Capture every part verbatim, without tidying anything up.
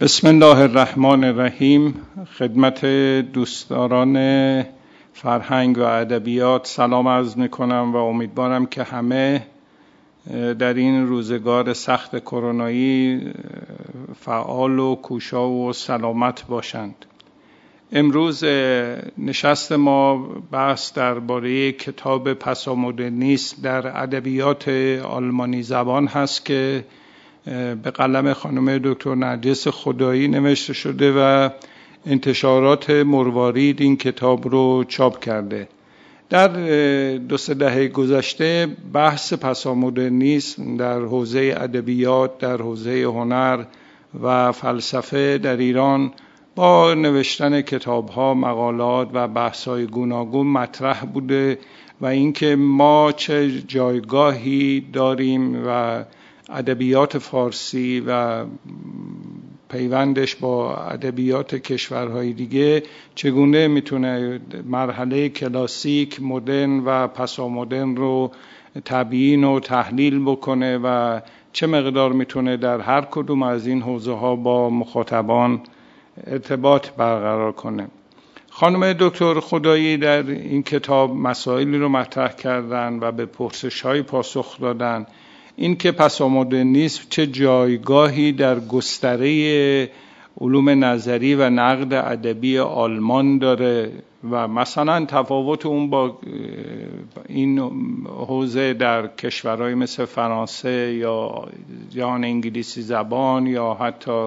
بسم الله الرحمن الرحیم. خدمت دوستداران فرهنگ و ادبیات سلام عرض میکنم و امیدوارم که همه در این روزگار سخت کرونایی فعال و کوشا و سلامت باشند. امروز نشست ما بحث درباره کتاب پسامدرنیسم در ادبیات آلمانی زبان هست که به قلم خانم دکتر نرگس خدایی نوشته شده و انتشارات مروارید این کتاب رو چاپ کرده. در دو سه دهه گذشته بحث پسامدرنیسم در حوزه ادبیات، در حوزه هنر و فلسفه در ایران با نوشتن کتاب‌ها، مقالات و بحث‌های گوناگون مطرح بوده و اینکه ما چه جایگاهی داریم و ادبیات فارسی و پیوندش با ادبیات کشورهای دیگه چگونه میتونه مرحله کلاسیک، مدرن و پسامدرن رو تبیین و تحلیل بکنه و چه مقدار میتونه در هر کدوم از این حوزه ها با مخاطبان ارتباط برقرار کنه. خانم دکتر خدایی در این کتاب مسائلی رو مطرح کردن و به پرسش‌های پاسخ دادن. این که پسامدرنیسم چه جایگاهی در گستره علوم نظری و نقد ادبی آلمان داره و مثلا تفاوت اون با این حوزه در کشورهای مثل فرانسه یا جهان انگلیسی زبان یا حتی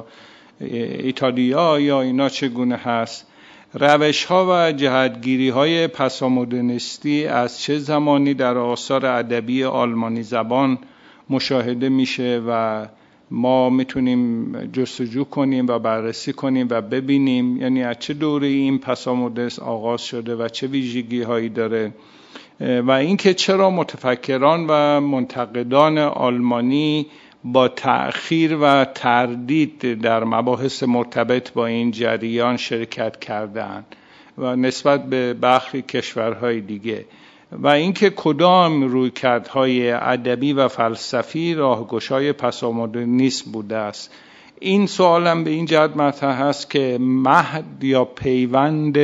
ایتالیا یا اینا چگونه هست، روش ها و جهتگیری های پسامدرنیستی از چه زمانی در آثار ادبی آلمانی زبان مشاهده میشه و ما میتونیم جستجو کنیم و بررسی کنیم و ببینیم یعنی از چه دوره این پسامدرنیسم آغاز شده و چه ویژگی هایی داره و اینکه چرا متفکران و منتقدان آلمانی با تأخیر و تردید در مباحث مرتبط با این جریان شرکت کردند و نسبت به برخی کشورهای دیگه و اینکه کدام رویکردهای ادبی و فلسفی راهگشای پسامدرنیسم بوده است. این سوالم به این جهت مطرح است که مهد یا پیوند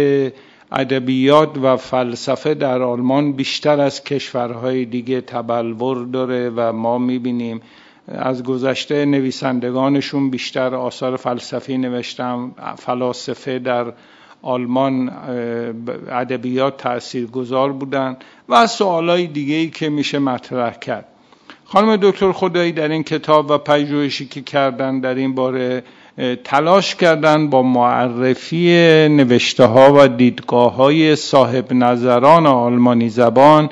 ادبیات و فلسفه در آلمان بیشتر از کشورهای دیگه تبلور داره و ما میبینیم از گذشته نویسندگانشون بیشتر آثار فلسفی نوشتن، فلاسفه در آلمان ادبیات تاثیرگذار بودن و سوالای دیگه‌ای که میشه مطرح کرد. خانم دکتر خدایی در این کتاب و پژوهشی که کردن در این باره تلاش کردن با معرفی نوشته‌ها و دیدگاه‌های صاحب نظران آلمانی زبان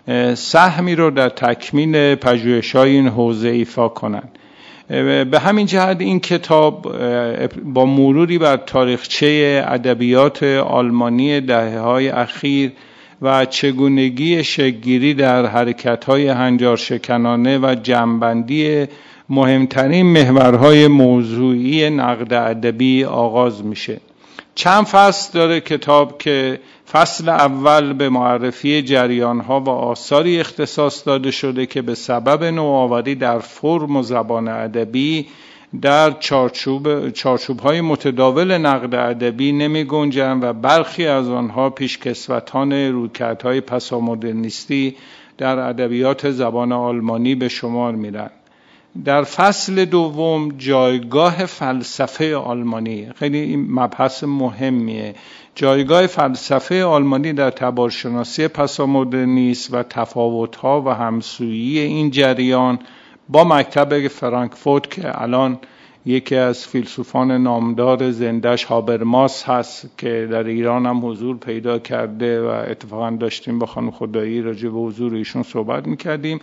سهمی رو در تکمیل پژوهش‌های این حوزه ایفا کنند. به همین جهت این کتاب با مروری بر تاریخچه ادبیات آلمانی دهه‌های اخیر و چگونگی شکل‌گیری در حرکت‌های هنجارشکنانه و جمع‌بندی مهمترین محورهای موضوعی نقد ادبی آغاز میشه. چند فصل داره کتاب که فصل اول به معرفی جریان‌ها و آثاری اختصاص داده شده که به سبب نوآوری در فرم و زبان ادبی در چارچوب چارچوب‌های متداول نقد ادبی نمی‌گنجند و برخی از آنها پیشکسوتان رویکردهای پسامدرنیستی در ادبیات زبان آلمانی به شمار می‌رند. در فصل دوم جایگاه فلسفه آلمانی، خیلی این مبحث مهمیه، جایگاه فلسفه آلمانی در تبارشناسی پسامدرنیسم و تفاوت‌ها و همسویی این جریان با مکتب فرانکفورت که الان یکی از فیلسوفان نامدار زنده‌اش هابرماس هست که در ایران هم حضور پیدا کرده و اتفاقا داشتیم با خانم خدایی راجع به حضور ایشون صحبت می‌کردیم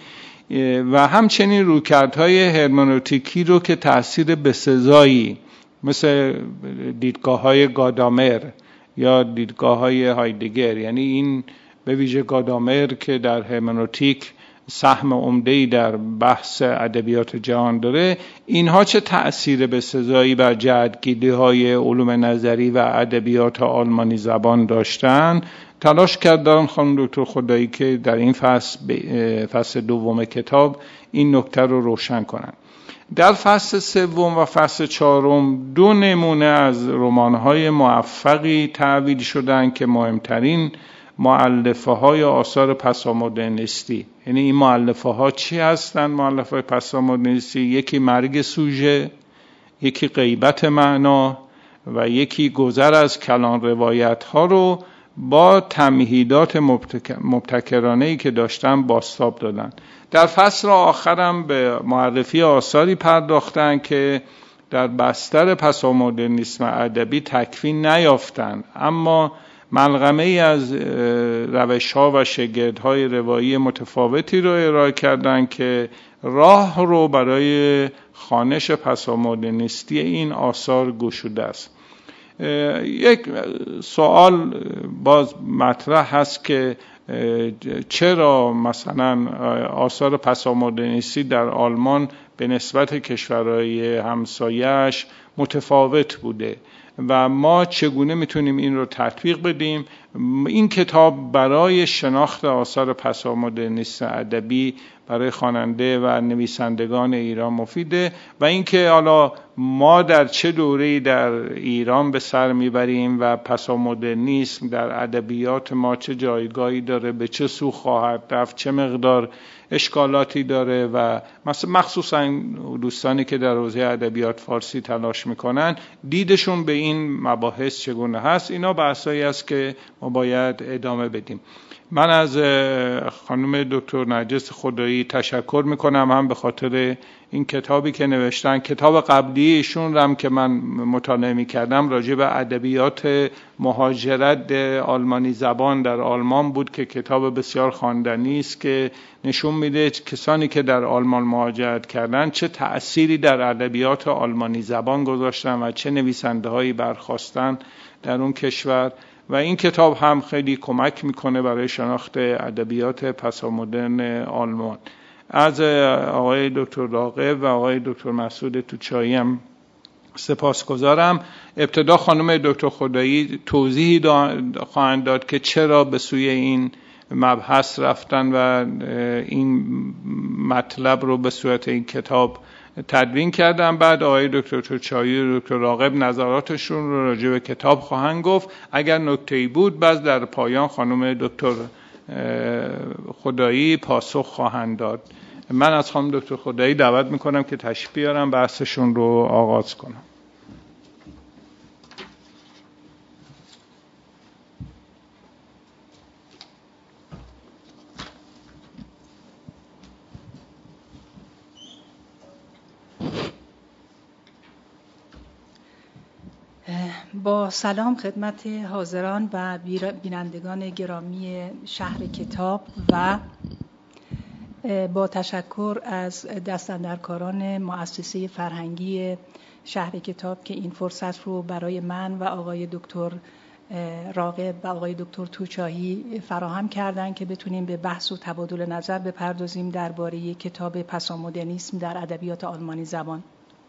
و همچنین رویکردهای هرمنوتیکی رو که تأثیر بسزایی مثل دیدگاه‌های گادامر یا دیدگاه‌های هایدگر، یعنی این به ویژه گادامر که در هرمنوتیک سهم عمده‌ای در بحث ادبیات جهان داره، اینها چه تأثیر بسزایی بر جهت‌گیری‌های علوم نظری و ادبیات آلمانی زبان داشتن. تلاش کردن خانم دکتر خدایی که در این فصل فصل دوم کتاب این نکته رو روشن کنن. در فصل سوم و فصل چهارم دو نمونه از رمان‌های موفقی تعبیر شدن که مهمترین مؤلفه های آثار پسامدرنیستی. یعنی این مؤلفه ها چی هستن؟ مؤلفه های پسامدرنیستی یکی مرگ سوژه، یکی غیبت معنا و یکی گذر از کلان روایت ها رو با تمهیدات مبتکرانه‌ای که داشتن بازتاب دادن. در فصل آخرم به معرفی آثاری پرداختن که در بستر پسامدرنیسم ادبی تکوین نیافتند، اما ملغمه ای از روش ها و شگرد های روایی متفاوتی رو ارائه کردن که راه رو برای خوانش پسامدرنیستی این آثار گشوده است. یک سوال باز مطرح هست که چرا مثلا آثار پسامدرنیستی در آلمان به نسبت کشورهای همسایه‌اش متفاوت بوده و ما چگونه میتونیم این رو تطبیق بدیم. این کتاب برای شناخت آثار پسامدرنیست ادبی برای خواننده و نویسندگان ایران مفیده و اینکه حالا ما در چه دوره‌ای در ایران به سر میبریم و پسامدرنیسم در ادبیات ما چه جایگاهی داره، به چه سو خواهد رفت، چه مقدار اشکالاتی داره و مثلا مخصوصا دوستانی که در حوزه ادبیات فارسی تلاش میکنن دیدشون به این مباحث چگونه هست. اینا بحثایی است که ما باید ادامه بدیم. من از خانم دکتر نرجس خدایی تشکر میکنم، هم به خاطر این کتابی که نوشتن. کتاب قبلی ایشون هم که من مطالعه میکردم راجع به ادبیات مهاجرت آلمانی زبان در آلمان بود که کتاب بسیار خواندنی است که نشون میده کسانی که در آلمان مهاجرت کردن چه تأثیری در ادبیات آلمانی زبان گذاشتن و چه نویسنده‌هایی برخاستن در اون کشور. و این کتاب هم خیلی کمک میکنه برای شناخت ادبیات پسامدرن آلمان. از آقای دکتر راغب و آقای دکتر مسعود توچایی هم سپاسگزارم. ابتدا خانم دکتر خدایی توضیحی خواهند داد که چرا به سوی این مبحث رفتن و این مطلب رو به صورت این کتاب تدوین کردم. بعد آقای دکتر توچایی و دکتر راغب نظراتشون رو راجع به کتاب خواهند گفت. اگر نکته‌ای بود بعد در پایان خانم دکتر خدایی پاسخ خواهند داد. من از خانم دکتر خدایی دعوت میکنم که تشریف بیارم بحثشون رو آغاز کنم. با سلام خدمت حاضران و بینندگان گرامی شهر کتاب و با تشکر از دستاندرکاران مؤسسه فرهنگی شهر کتاب که این فرصت رو برای من و آقای دکتر راغب و آقای دکتر توچایی فراهم کردن که بتونیم به بحث و تبادل نظر بپردازیم درباره کتاب پسامدرنیسم در ادبیات آلمانی زبان.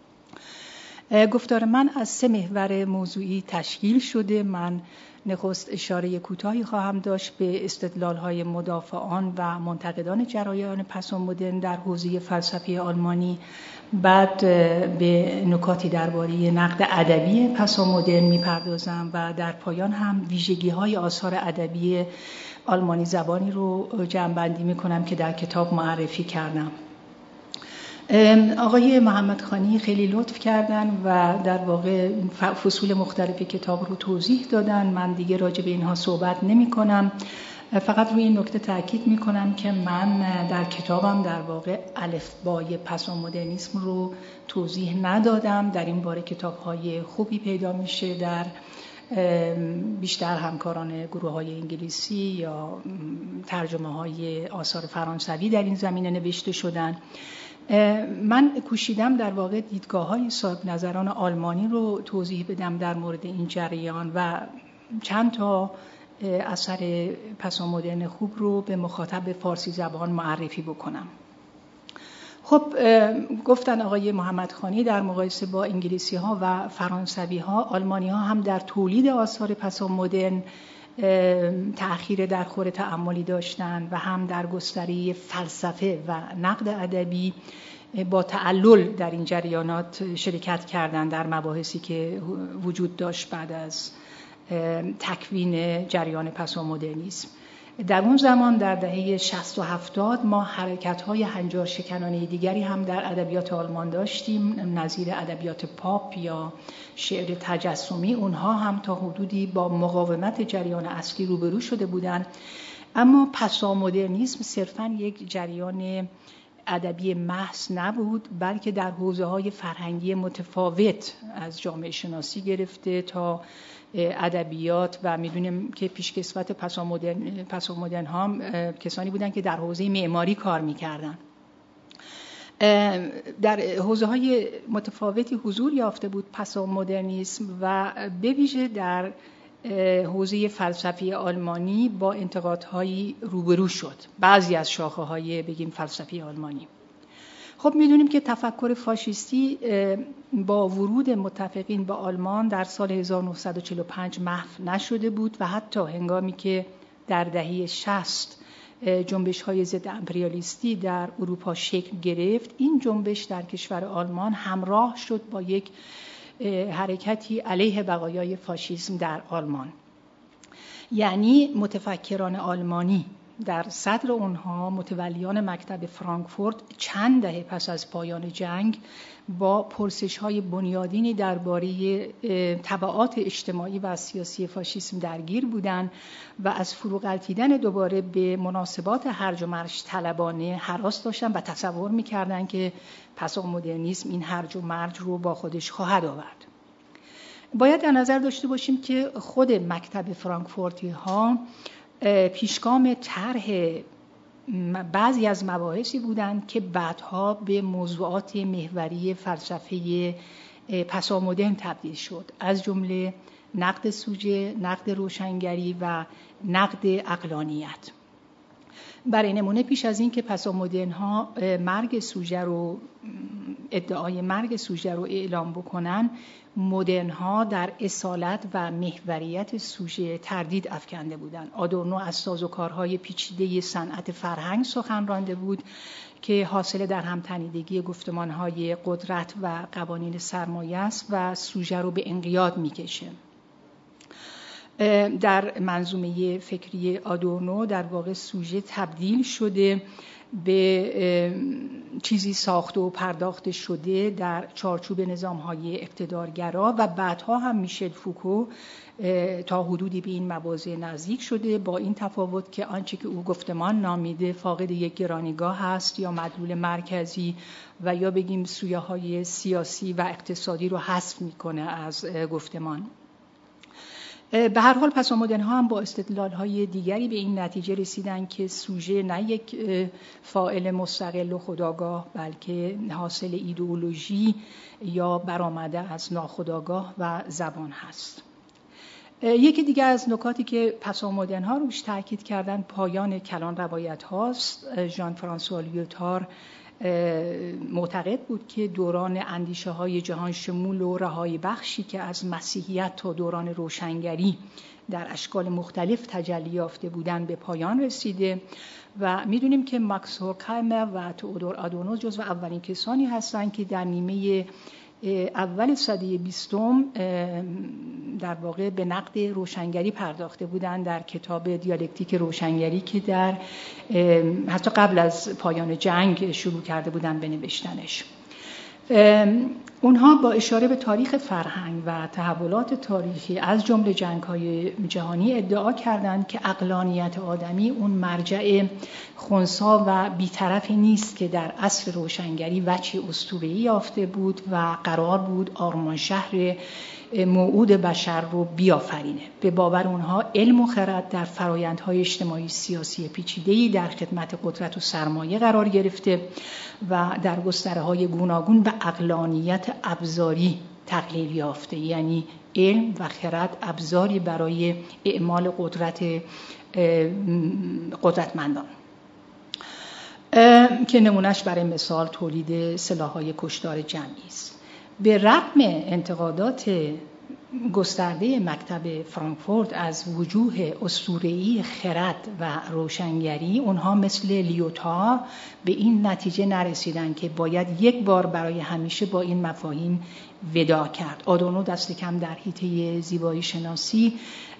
گفتار من از سه محور موضوعی تشکیل شده. من نخست اشاره کوتاهی خواهم داشت به استدلال‌های مدافعان و منتقدان جریان پسامدرن در حوزه فلسفه آلمانی، بعد به نکاتی درباره نقد ادبی پسامدرن میپردازم و در پایان هم ویژگی‌های آثار ادبی آلمانی زبانی رو جمع‌بندی میکنم که در کتاب معرفی کردم. آقای محمد خانی خیلی لطف کردن و در واقع فصول مختلف کتاب رو توضیح دادن. من دیگه راجع به اینها صحبت نمی کنم. فقط روی این نکته تاکید می کنم که من در کتابم در واقع الفبای پسامدرنیسم رو توضیح ندادم. در این باره کتاب‌های خوبی پیدا میشه در بیشتر همکاران گروه های انگلیسی یا ترجمه های آثار فرانسوی در این زمینه نوشته شدن. من کوشیدم در واقع دیدگاه‌های صاحب نظران آلمانی رو توضیح بدم در مورد این جریان و چند تا اثر پسامدرن خوب رو به مخاطب فارسی زبان معرفی بکنم. خب گفتن آقای محمد خانی در مقایسه با انگلیسی ها و فرانسوی ها، آلمانی ها هم در تولید آثار پسامدرن تأخیر در خور تأملی داشتن و هم در گستری فلسفه و نقد ادبی با تعلل در این جریانات شرکت کردن در مباحثی که وجود داشت بعد از تکوین جریان پسامدرنیسم. در اون زمان در دهه شصت و هفتاد ما حرکت‌های هنجار شکنانه دیگری هم در ادبیات آلمان داشتیم، نظیر ادبیات پاپ یا شعر تجسمی. اونها هم تا حدودی با مقاومت جریان اصلی روبرو شده بودند، اما پسامدرنیسم صرفاً یک جریان ادبی محض نبود، بلکه در حوزه‌های فرهنگی متفاوت از جامعه شناسی گرفته تا ادبیات و میدونیم که پیشکسوت پسامدرن پسامدرن ها کسانی بودن که در حوزه معماری کار میکردن. در حوزه‌های متفاوتی حضور یافته بود پسامدرنیسم و به ویژه در حوزه فلسفی آلمانی با انتقادهایی روبرو شد، بعضی از شاخه‌های بگیم فلسفی آلمانی. خب میدونیم که تفکر فاشیستی با ورود متفقین به آلمان در سال هزار و نهصد و چهل و پنج محو نشده بود و حتی هنگامی که در دهه شصت جنبش‌های ضد امپریالیستی در اروپا شکل گرفت، این جنبش در کشور آلمان همراه شد با یک حرکتی علیه بقایای فاشیسم در آلمان. یعنی متفکران آلمانی در صدر اونها متولیان مکتب فرانکفورت چند دهه پس از پایان جنگ با پرسش‌های بنیادینی درباره تبعات اجتماعی و سیاسی فاشیسم درگیر بودند و از فروغلتیدن دوباره به مناسبات هرج و مرج طلبانه هراس داشتند و تصور می‌کردند که پسامدرنیسم این هرج و مرج رو با خودش خواهد آورد. باید در نظر داشته باشیم که خود مکتب فرانکفورتی ها پیشگام طرح بعضی از مباحثی بودند که بعدها به موضوعات محوری فلسفه پسامدرن تبدیل شد، از جمله نقد سوژه، نقد روشنگری و نقد عقلانیت. برای نمونه پیش از این که پسامدرن ها مرگ سوژه رو ادعای مرگ سوژه رو اعلام بکنن، مدرن ها در اصالت و محوریت سوژه تردید افکنده بودند. آدورنو از سازوکارهای پیچیده صنعت فرهنگ سخن رانده بود که حاصل در همتنیدگی گفتمانهای قدرت و قوانین سرمایه است و سوژه رو به انقیاد میکشه. در منظومه فکری آدورنو در واقع سوژه تبدیل شده به چیزی ساخته و پرداخته شده در چارچوب نظام‌های اقتدارگرا و بعدها هم میشل فوکو تا حدودی به این مواضع نزدیک شده، با این تفاوت که آنچه که او گفتمان نامیده فاقد یک گرانیگاه هست یا مدلول مرکزی و یا بگیم سویه‌های سیاسی و اقتصادی رو حذف میکنه از گفتمان. به هر حال پسامدرن ها هم با استدلال‌های دیگری به این نتیجه رسیدن که سوژه نه یک فاعل مستقل و خودآگاه بلکه حاصل ایدئولوژی یا برآمده از ناخودآگاه و زبان هست. یکی دیگه از نکاتی که پسامدرن ها روش تاکید کردن پایان کلان روایت هاست. ژان فرانسوا لیوتار معتقد بود که دوران اندیشه های جهان شمول و رهایی بخشی که از مسیحیت تا دوران روشنگری در اشکال مختلف تجلی یافته بودند به پایان رسیده و میدونیم که ماکس هورکهایمر و تئودور آدورنو جزو اولین کسانی هستند که در نیمه اول سده بیستم در واقع به نقد روشنگری پرداخته بودند در کتاب دیالکتیک روشنگری که در حتی قبل از پایان جنگ شروع کرده بودند به نوشتنش. اونها با اشاره به تاریخ فرهنگ و تحولات تاریخی از جمله جنگ‌های جهانی ادعا کردند که عقلانیت آدمی اون مرجع خنثی و بی‌طرفی نیست که در عصر روشنگری وجهی اسطوره‌ای یافته بود و قرار بود آرمان شهر موعود بشر رو بیافرینه. به باور اونها علم و خرد در فرایندهای اجتماعی سیاسی پیچیده‌ای در خدمت قدرت و سرمایه قرار گرفته و در گستره‌های گوناگون به عقلانیت ابزاری تقلیل یافته، یعنی علم و خرد ابزاری برای اعمال قدرت قدرتمندان که نمونهش برای مثال تولید سلاح‌های کشتار جمعی است. به رغم انتقادات گسترده مکتب فرانکفورت از وجوه اسطوره‌ای خرد و روشنگری، اونها مثل لیوتار به این نتیجه نرسیدن که باید یک بار برای همیشه با این مفاهیم ودا کرد. آدورنو دست کم در حیطه زیبایی شناسی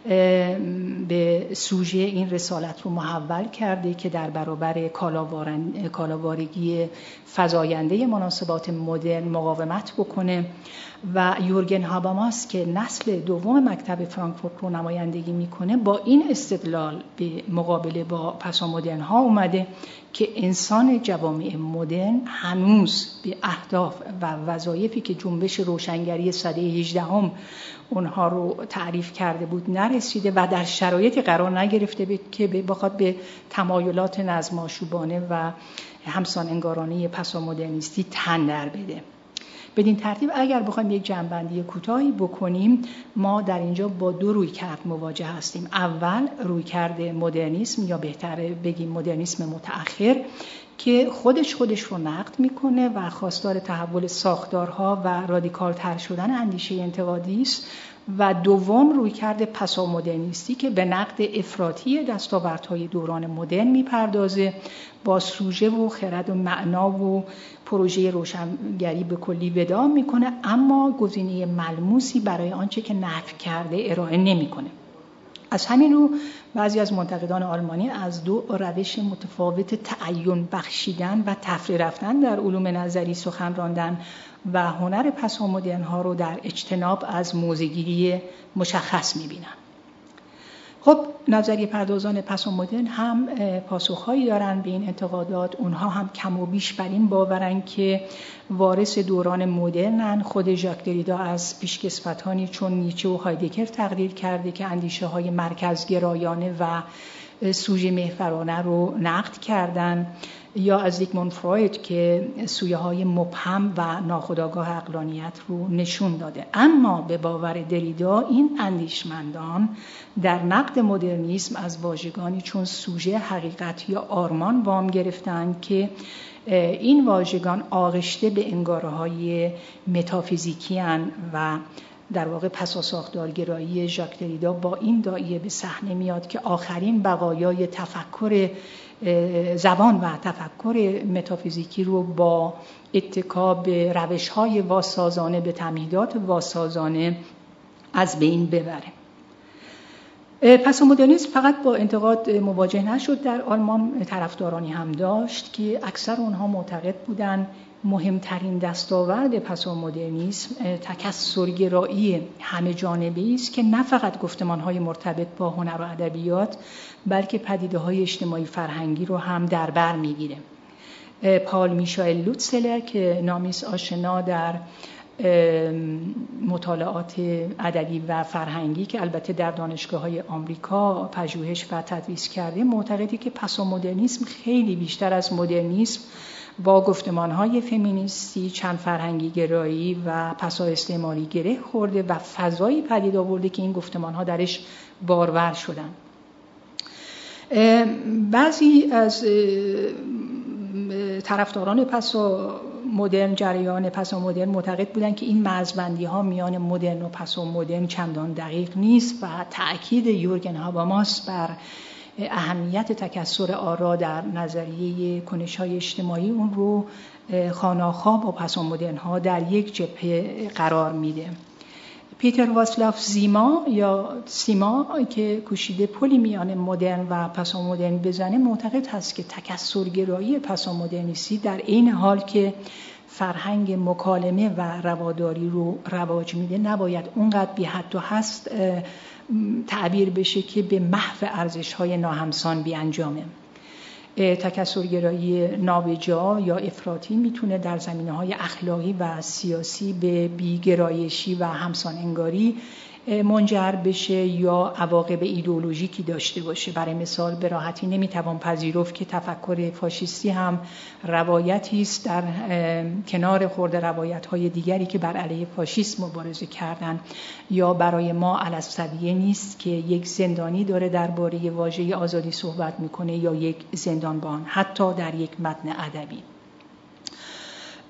به سوژه این رسالت رو محول کرده که در برابر کالاوارگی فزاینده مناسبات مدرن مقاومت بکنه و یورگن هاباماس که نسل دوم مکتب فرانکفورت رو نمایندگی میکنه با این استدلال به مقابله با پسامدرن ها اومده که انسان جوامع مدرن هنوز به اهداف و وظایفی که جنبش روشنگری سده هجدهم اونها رو تعریف کرده بود نرسیده و در شرایطی قرار نگرفته که بخواد به تمایلات نظم‌آشوبانه و همسان انگارانه پسامدرنیستی تن در بده. بدین ترتیب اگر بخوایم یک جمع‌بندی کوتاهی بکنیم، ما در اینجا با دو رویکرد مواجه هستیم. اول رویکرد مدرنیسم یا بهتره بگیم مدرنیسم متأخر که خودش خودش رو نقد میکنه و خواستار تحول ساختارها و رادیکال تر شدن اندیشه انتقادی است، و دوم رویکرد پسامدرنیستی که به نقد افراطی دستاوردهای دوران مدرن میپردازه، با سوژه و خرد و معنا و پروژه روشنگری به کلی ودا میکنه، اما گزینه ملموسی برای آنچه که نفی کرده ارائه نمیکنه. از همین رو بعضی از منتقدان آلمانی از دو روش متفاوت تعین بخشیدن و تفره رفتن در علوم نظری سخن راندن و هنر پسامدرن ها رو در اجتناب از موضع‌گیری مشخص می‌بینن. خب نظریه پردازان پسامدرن هم پاسخهایی دارن به این انتقادات. اونها هم کم و بیش بر این باورن که وارث دوران مدرنن. خود ژاک دریدا از پیشکسوتانی چون نیچه و هایدگر تقریر کرده که اندیشه های مرکزگرایانه و سوژه محورانه رو نقد کردن، یا از زیگموند فروید که سویه های مبهم و ناخودآگاه عقلانیت رو نشون داده. اما به باور دریدا این اندیشمندان در نقد مدرنیسم از واژگانی چون سوژه، حقیقت یا آرمان وام گرفتند که این واژگان آغشته به انگاره‌های متافیزیکی هستند و در واقع پساساختارگرایی ژاک دریدا با این داعیه به صحنه میاد که آخرین بقایای تفکر زبان و تفکر متافیزیکی رو با اتکا به روش‌های واسازانه، به تمهیدات واسازانه از بین ببره. پسامدرنیسم فقط با انتقاد مواجه نشد، در آلمان طرفدارانی هم داشت که اکثر اونها معتقد بودند مهمترین دستاورد پسامدرنیسم تکثرگرایی همه جانبه‌ای است که نه فقط گفتمان‌های مرتبط با هنر و ادبیات بلکه پدیده‌های اجتماعی فرهنگی رو هم در بر می‌گیره. پال میشائل لوتسلر که نامی است آشنا در مطالعات ادبی و فرهنگی که البته در دانشگاه‌های آمریکا پژوهش و تدریس کرده، معتقدی که پسامدرنیسم خیلی بیشتر از مدرنیسم با گفتمان‌های فمینیستی، چند فرهنگی گرایی و پسا استعماری گره خورده و فضایی پدید آورده که این گفتمان‌ها درش بارور شدن. بعضی از طرفداران پسامدرن، جریان پسامدرن معتقد بودند که این مرزبندی‌ها میان مدرن و پسامدرن چندان دقیق نیست و تأکید یورگن هاباماس بر اهمیت تکثر آرا در نظریه کنش‌های اجتماعی اون رو خانه‌خواه با پسامدرن‌ها در یک جبهه قرار میده. پیتر واسلاف زیما یا سیما که کوشیده پلی میان مدرن و پسامدرن بزنه، معتقد هست که تکثرگرایی پسامدرنیستی در این حال که فرهنگ مکالمه و رواداری رو رواج میده نباید اونقدر بی حد و حصر تعبیر بشه که به محو ارزش‌های ناهمسان بیانجامه. تکثرگرایی نابجا یا افراطی میتونه در زمینه‌های اخلاقی و سیاسی به بیگرایشی و همسان انگاری منجر بشه یا عواقب ایدئولوژیکی داشته باشه. برای مثال به راحتی نمیتوان پذیرفت که تفکر فاشیستی هم روایتی است در کنار خورده روایت‌های دیگری که بر علیه فاشیسم مبارزه کردن، یا برای ما الاسطویه نیست که یک زندانی داره درباره واژه آزادی صحبت میکنه یا یک زندانبان، حتی در یک متن ادبی.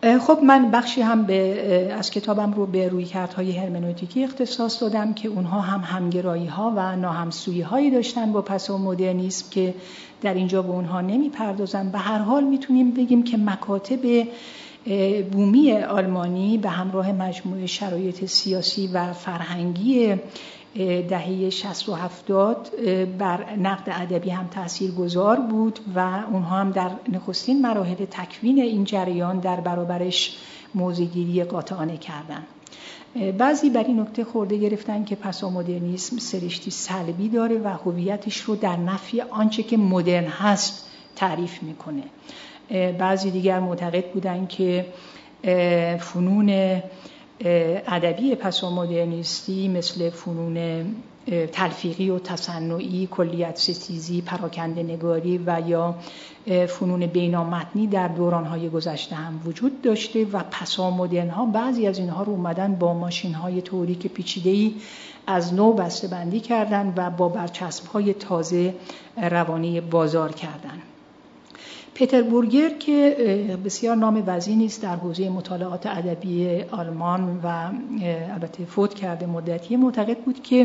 خب من بخشی هم به از کتابم رو به رویکردهای هرمنوتیکی اختصاص دادم که اونها هم همگرایی‌ها و ناهمسویی‌هایی داشتن با پسامدرنیسم که در اینجا به اونها نمی‌پردازم. به هر حال میتونیم بگیم که مکاتب بومی آلمانی به همراه مجموعه شرایط سیاسی و فرهنگی دهه شصت و هفتاد بر نقد ادبی هم تاثیرگذار بود و اونها هم در نخستین مراحل تکوین این جریان در برابرش موضع‌گیری قاطعانه کردن. بعضی بر این نکته خورده گرفتن که پسامدرنیسم سرشتی سلبی داره و هویتش رو در نفی آنچه که مدرن هست تعریف میکنه. بعضی دیگر معتقد بودن که فنون ادبی پسامدرنیستی مثل فنون تلفیقی و تصنعی، کلیت ستیزی، پراکنده نگاری و یا فنون بینامتنی در دورانهای گذشته هم وجود داشته و پسامدرن ها بعضی از اینها رو اومدن با ماشین های تئوریک پیچیده‌ای از نو بسته بندی کردن و با برچسب های تازه روانه بازار کردن. پیتر بورگر که بسیار نام وزینی است در حوزه مطالعات ادبی آلمان و البته فوت کرده مدتی، معتقد بود که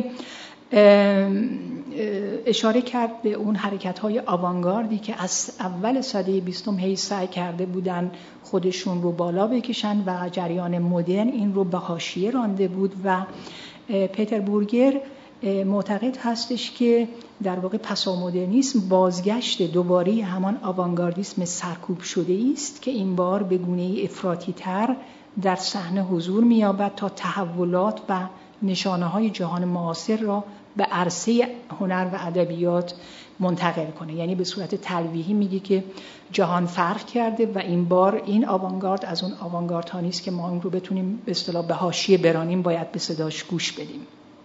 اشاره کرد به اون حرکت‌های آوانگاردی که از اول سده بیستم هی سعی کرده بودن خودشون رو بالا بکشن و جریان مدرن این رو به حاشیه رانده بود و پیتر بورگر معتقد هستش که در واقع پسامدرنیسم بازگشت دوباره همان آوانگاردیسم سرکوب شده است که این بار به گونه‌ای افراطی تر در صحنه حضور می‌یابد تا تحولات و نشانه‌های جهان معاصر را به عرصه هنر و ادبیات منتقل کنه. یعنی به صورت تلویحی میگه که جهان فرق کرده و این بار این آوانگارد از اون آوانگاردها نیست که ما اون رو بتونیم به اصطلاح به حاشیه برانیم، باید به صداش گوش بدیم.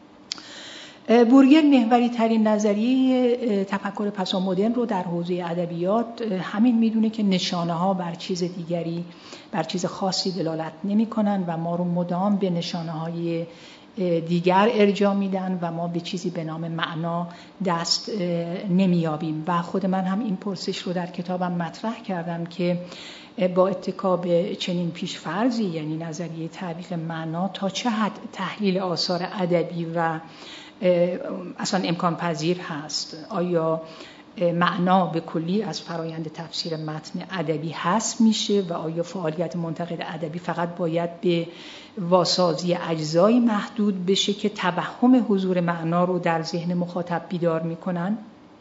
بورگر محوری ترین نظریه تفکر پسامدرن رو در حوزه ادبیات همین میدونه که نشانه ها بر چیز دیگری، بر چیز خاصی دلالت نمی کنن و ما رو مدام به نشانه های دیگر ارجاع میدن و ما به چیزی به نام معنا دست نمیابیم. و خود من هم این پرسش رو در کتابم مطرح کردم که با اتکا به چنین پیشفرضی، یعنی نظریه تعبیق معنا، تا چه حد تحلیل آثار ادبی و اصلا امکان پذیر هست؟ آیا معنا به کلی از فرایند تفسیر متن ادبی حذف میشه و آیا فعالیت منتقد ادبی فقط باید به واسازی اجزایی محدود بشه که توهم حضور معنا رو در ذهن مخاطب بیدار میکنن؟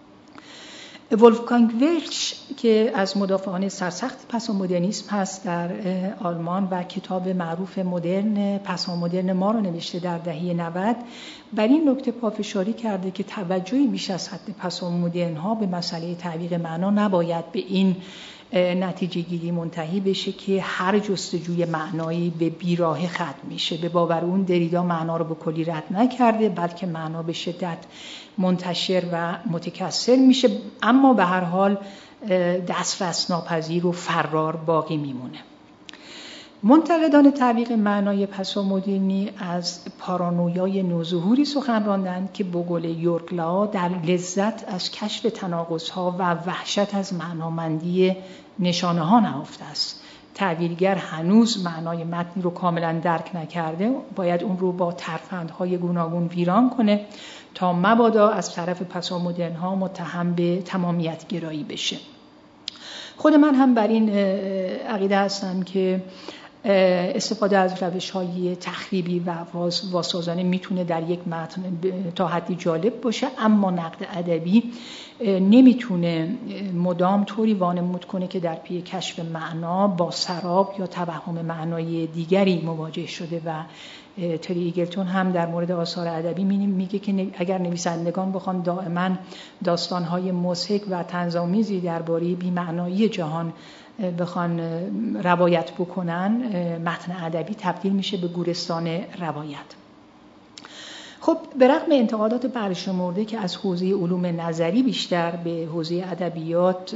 ولفگانگ ورش که از مدافعان سرسخت پسامدرنیسم هست در آلمان و کتاب معروف مدرن پسامدرن ما رو نوشته در دهه نود، بر این نکته پافشاری کرده که توجهی بیش از حد پسامدرن ها به مسئله تعبیق معنا نباید به این نتیجه گیری منتهی بشه که هر جستجوی معنایی به بیراهه ختم میشه. به باور اون دریدا معنا رو به کلی رد نکرده، بلکه معنا به شدت منتشر و متکثر میشه، اما به هر حال دسترس ناپذیر و فرار باقی میمونه. منتقدان تعبیق معنای پسامدرنی از پارانویای نوظهوری سخن راندند که به قول یورگ لاو در لذت از کشف تناقض‌ها و وحشت از معنامندی نشانه‌ها نهفته است. تعبیرگر هنوز معنای متنی رو کاملا درک نکرده، باید اون رو با ترفندهای گوناگون ویران کنه تا مبادا از طرف پسامدرن‌ها متهم به تمامیت گرایی بشه. خود من هم بر این عقیده هستم که استفاده از روش‌های تخریبی و واسازانه میتونه در یک متن تا حدی جالب باشه، اما نقد ادبی نمیتونه مدام طوری وانمود کنه که در پی کشف معنا با سراب یا توهم معنای دیگری مواجه شده. و تری ایگلتون هم در مورد آثار ادبی میگه که اگر نویسندگان بخوان دائما داستان‌های مضحک و طنزآمیزی درباره بی‌معنایی جهان بخوان روایت بکنن، متن ادبی تبدیل میشه به گورستان روایت. خب به رغم انتقادات برشمرده که از حوزه علوم نظری بیشتر به حوزه ادبیات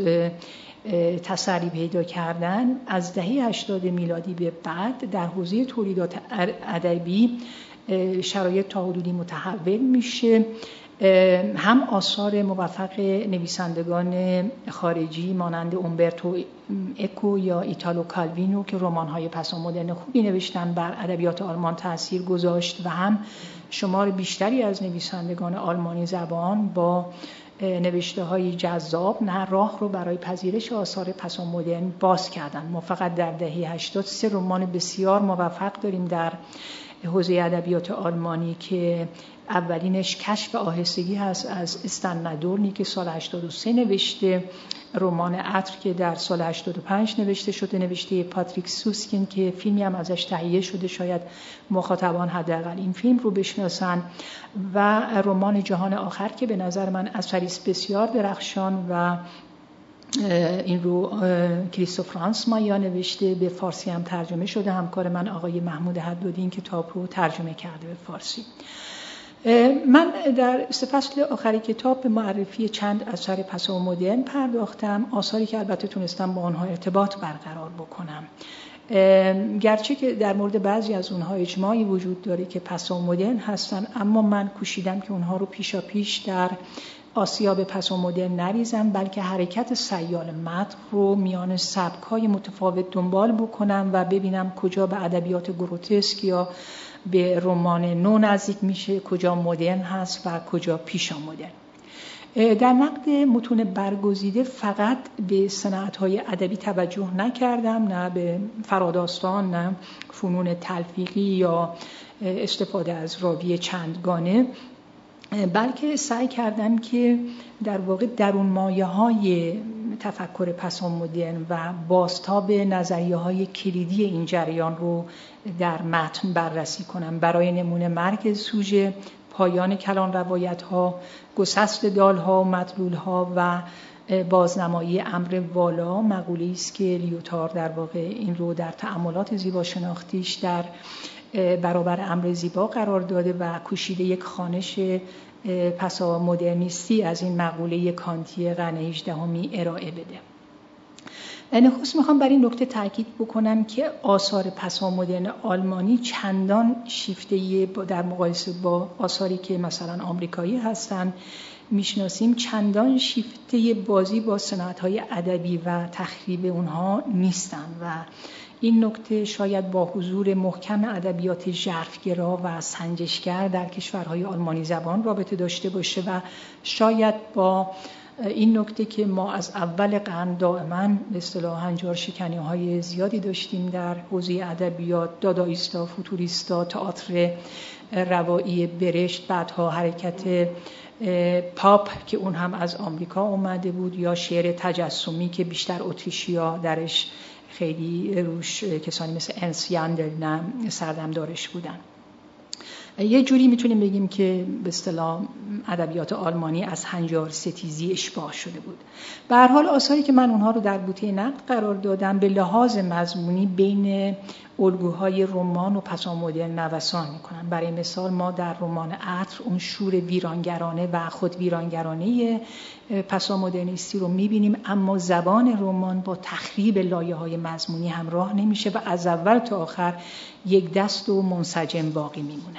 تسری پیدا کردن، از دهه هشتاد میلادی به بعد در حوزه تولیدات ادبی شرایط تا حدودی متحول میشه هم آثار موفق نویسندگان خارجی مانند اومبرتو اکو یا ایتالو کالوینو که رمان‌های پسامدرن خوبی نوشتن بر ادبیات آلمان تأثیر گذاشت و هم شمار بیشتری از نویسندگان آلمانی زبان با نوشته‌های جذاب نه راه رو برای پذیرش آثار پسامدرن باز کردن. ما فقط در دهه هشتاد سه رمان بسیار موفق داریم در حوزه ادبیات آلمانی که اولینش کشف آهستگی هست از استن ندورنی که سال هشتاد و سه نوشته، رمان عطر که در سال هشتاد و پنج نوشته شده، نوشته پاتریک سوسکین که فیلمی هم ازش تهیه شده، شاید مخاطبان حداقل این فیلم رو بشناسن، و رمان جهان آخر که به نظر من اثری بسیار درخشان و این رو کریستوف فرانس مایا نوشته، به فارسی هم ترجمه شده، همکار من آقای محمود حدادی این کتاب رو ترجمه کرده به فارسی. من در سه فصل آخری کتاب به معرفی چند اثر پسامدرن پرداختم، آثاری که البته تونستم با آنها ارتباط برقرار بکنم، گرچه که در مورد بعضی از اونها اجماعی وجود داره که پسامدرن هستن، اما من کوشیدم که اونها رو پیشا پیش در آسیاب پسامدرن نریزم، بلکه حرکت سیال متن رو میان سبک‌های متفاوت دنبال بکنم و ببینم کجا به ادبیات گروتسک یا به رمان نو نزدیک میشه، کجا مدرن هست و کجا پیشا مدرن. در نقد متون برگزیده فقط به صنعت‌های ادبی توجه نکردم، نه به فراداستان، نه فنون تلفیقی یا استفاده از راوی چندگانه، بلکه سعی کردم که در واقع درون مایه‌های تفکر پسامدرن و بازتاب نظریه‌های کلیدی این جریان رو در متن بررسی کنم. برای نمونه مرگ سوژه، پایان کلان روایت‌ها، گسست دال‌ها و مدلول‌ها و بازنمایی امر والا، مقوله‌ای است که لیوتار در واقع این رو در تأملات زیباشناختیش در برابر امر زیبا قرار داده و کوشیده یک خوانش پسامدرنیستی از این مقوله کانتی قرن هجدهمی ارائه بده. نخست میخوام بر این نکته تاکید بکنم که آثار پسامدرن آلمانی چندان شیفته در مقایسه با آثاری که مثلا آمریکایی هستن میشناسیم، چندان شیفته بازی با صنعت‌های ادبی و تخریب اونها نیستن و این نکته شاید با حضور محکم ادبیات ژرفگرا و سنجشگر در کشورهای آلمانی زبان رابطه داشته باشه و شاید با این نکته که ما از اول قرن دائما به اصطلاح هنجار شکنی‌های زیادی داشتیم در حوزه ادبیات، دادائیستا، فوتوریستا، تئاتر روایی برشت، بعدها حرکت پاپ که اون هم از آمریکا اومده بود، یا شعر تجسمی که بیشتر اتریشیا درش خیلی روش کسانی مثل انس یاندل سردمدارش بودن. یه جوری میتونیم بگیم که به اصطلاح ادبیات آلمانی از هنجار ستیزی اشباع شده بود. به هر حال آثاری که من اونها رو در بوته نقد قرار دادم به لحاظ مضمونی بین الگوهای رمان و پسامدرن نوسان میکنن. برای مثال ما در رمان عطر اون شور ویرانگرانه و خود ویرانگرانه پسامدرنیستی رو میبینیم، اما زبان رمان با تخریب لایه‌های مضمونی همراه نمیشه و از اول تا آخر یک دست و منسجم باقی میمونه.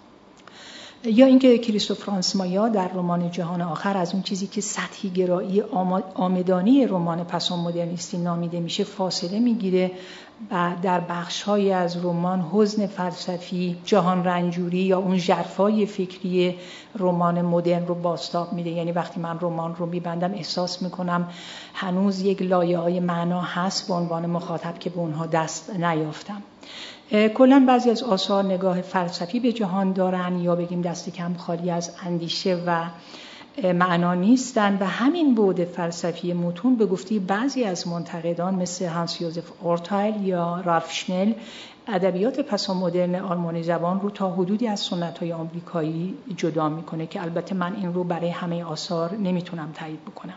یا اینکه کریستوف فرانس مایا در رمان جهان آخر از اون چیزی که سطحی گرایی آمدانی رمان پسامدرنیستی نامیده میشه فاصله میگیره و در بخش‌های از رمان حزن فلسفی، جهان رنجوری یا اون ژرفای فکری رمان مدرن رو بازتاب میده. یعنی وقتی من رمان رو میبندم احساس میکنم هنوز یک لایه‌های معنا هست به عنوان مخاطب که به اونها دست نیافتم. کلاً بعضی از آثار نگاه فلسفی به جهان دارن یا بگیم دست کم خالی از اندیشه و معنا نیستن و همین بعد فلسفی متون به گفته بعضی از منتقدان مثل هانس یوزف اورتایل یا رالف شنل ادبیات پسامدرن آلمانی زبان رو تا حدودی از سنت‌های آمریکایی جدا میکنه که البته من این رو برای همه آثار نمیتونم تایید بکنم.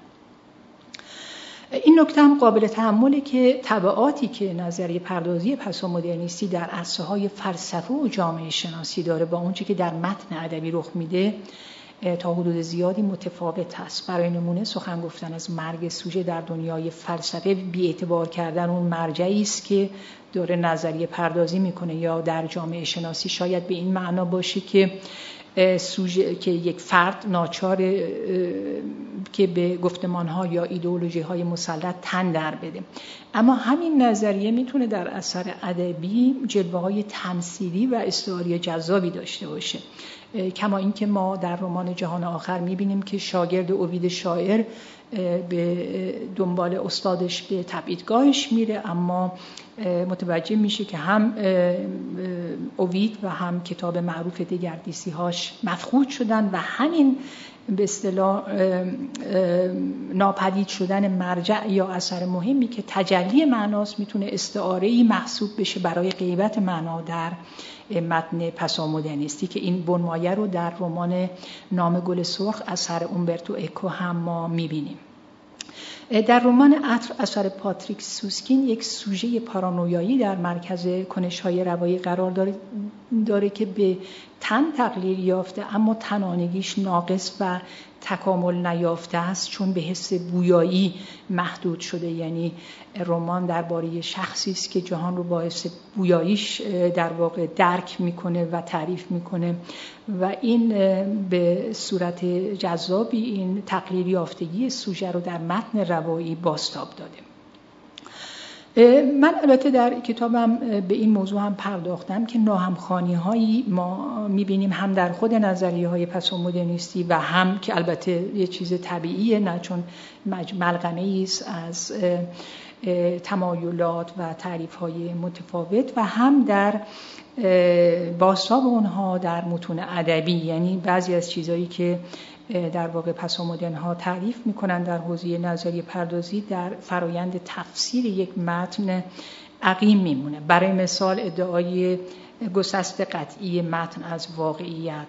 این نکته هم قابل تأمله که تبعاتی که نظریه پردازی پسامدرنیستی در عرصه‌های فلسفه و جامعه شناسی داره با اون چیزی که در متن ادبی رخ میده تا حدود زیادی متفاوت هست. برای نمونه سخن گفتن از مرگ سوژه در دنیای فلسفه بی‌اعتبار کردن اون مرجعی است که داره نظریه پردازی میکنه، یا در جامعه شناسی شاید به این معنا باشه که سوژه که یک فرد ناچار که به گفتمان‌ها یا ایدئولوژی‌های مسلط تن در بده. اما همین نظریه میتونه در اثر ادبی جلوه‌های تمثیلی و استعاری جذابی داشته باشه. کما اینکه ما در رمان جهان آخر میبینیم که شاگرد اوید شاعر به دنبال استادش به تبعیدگاهش میره، اما متوجه میشه که هم اوید و هم کتاب معروف دگردیسی‌هاش مفقود شدن و همین به اصطلاح ناپدید شدن مرجع یا اثر مهمی که تجلی معناست میتونه استعاره‌ای محسوب بشه برای غیبت معنا در متن پسامدرنیستی که این بنمایه رو در رمان نام گل سرخ اثر اومبرتو اکو هم ما میبینیم. در رمان عطر اثر پاتریک سوسکین یک سوژه پارانویایی در مرکز کنش‌های روایی قرار داره, داره که به تن تقلیل یافته اما تنانگیش ناقص و تکامل نیافته است چون به حس بویایی محدود شده. یعنی رمان درباره شخصی است که جهان رو با حس بویاییش در واقع درک میکنه و تعریف میکنه و این به صورت جذابی این تقلیل یافتگی سوژه رو در متن روایی بازتاب داده. من البته در کتابم به این موضوع هم پرداختم که ناهمخوانی هایی ما میبینیم هم در خود نظریه های پسامدرنیستی و هم که البته یه چیز طبیعیه، نه چون ملغمه‌ای است از تمایلات و تعریف های متفاوت و هم در بازتاب اونها در متون ادبی. یعنی بعضی از چیزایی که در واقع پسامدرن ها تعریف میکنن در حوزه نظریه پردازی در فرایند تفسیر یک متن عقیم میمونه. برای مثال ادعای گسست قطعی متن از واقعیت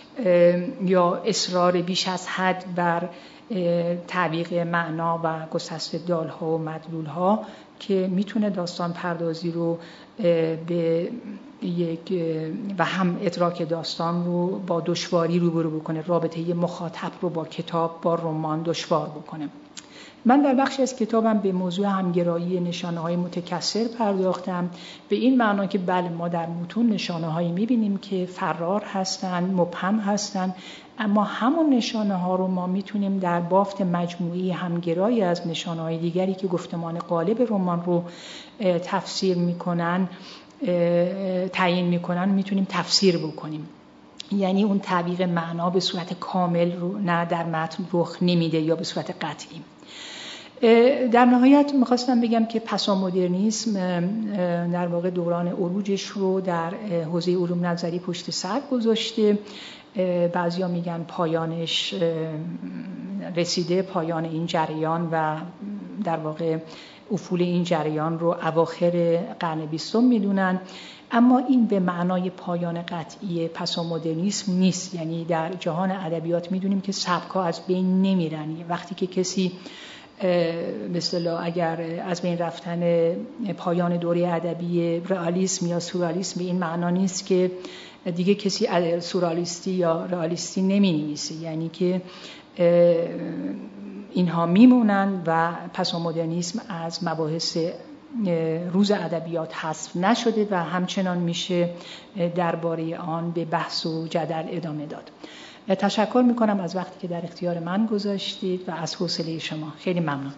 یا اصرار بیش از حد بر تعویق معنا و گسست دالها و مدلولها که میتونه داستان پردازی رو به یک و هم ادراک داستان رو با دشواری روبرو بکنه، رابطه مخاطب رو با کتاب با رمان دشوار بکنه. من در بخشی از کتابم به موضوع همگرایی نشانه‌های متکثر پرداختم، به این معنا که بله ما در متون نشانه‌هایی می‌بینیم که فرار هستن، مبهم هستن، اما همون نشانه‌ها رو ما می‌تونیم در بافت مجموعی همگرایی از نشانه‌های دیگری که گفتمان غالب رمان رو تفسیر می‌کنن تعیین می‌کنن می‌تونیم تفسیر بکنیم. یعنی اون تعبیر معنا به صورت کامل رو نه در متن رخ نمیده یا به صورت قطعی. در نهایت میخواستم بگم که پسامدرنیسم در واقع دوران عروجش رو در حوزه علوم نظری پشت سر گذاشته. بعضیا میگن پایانش رسیده، پایان این جریان و در واقع افول این جریان رو اواخر قرن بیستم میدونن، اما این به معنای پایان قطعی پسامدرنیسم نیست. یعنی در جهان ادبیات میدونیم که سبک‌ها از بین نمیرن. وقتی که کسی به اصطلاح اگر از بین رفتن پایان دوره ادبی رئالیسم یا سورئالیسم به این معنا نیست که دیگه کسی سورئالیستی یا رئالیستی نمی‌نویسه، یعنی که اینها میمونن و پسامدرنیسم از مباحث روز ادبیات حذف نشده و همچنان میشه درباره آن به بحث و جدل ادامه داد. تشکر میکنم از وقتی که در اختیار من گذاشتید و از حوصله شما. خیلی ممنون.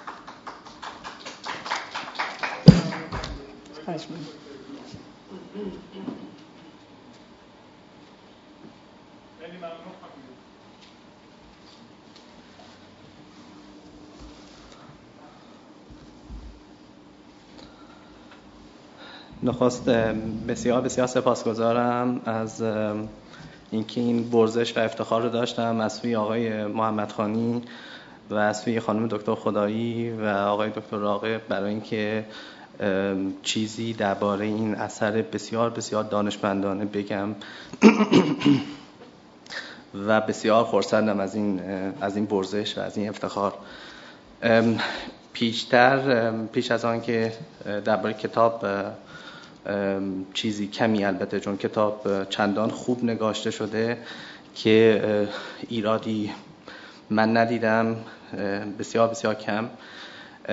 نخست بسیار بسیار سپاسگزارم از اینکه این ورزش و افتخار رو داشتم از سوی آقای محمدخانی و از سوی خانم دکتر خدایی و آقای دکتر راغب برای اینکه چیزی درباره این اثر بسیار بسیار دانشمندانه بگم و بسیار خرسندم از این از این ورزش و از این افتخار. پیشتر پیش از آن که درباره کتاب چیزی کمی، البته چون کتاب چندان خوب نگاشته شده که ایرادی من ندیدم، بسیار بسیار کم.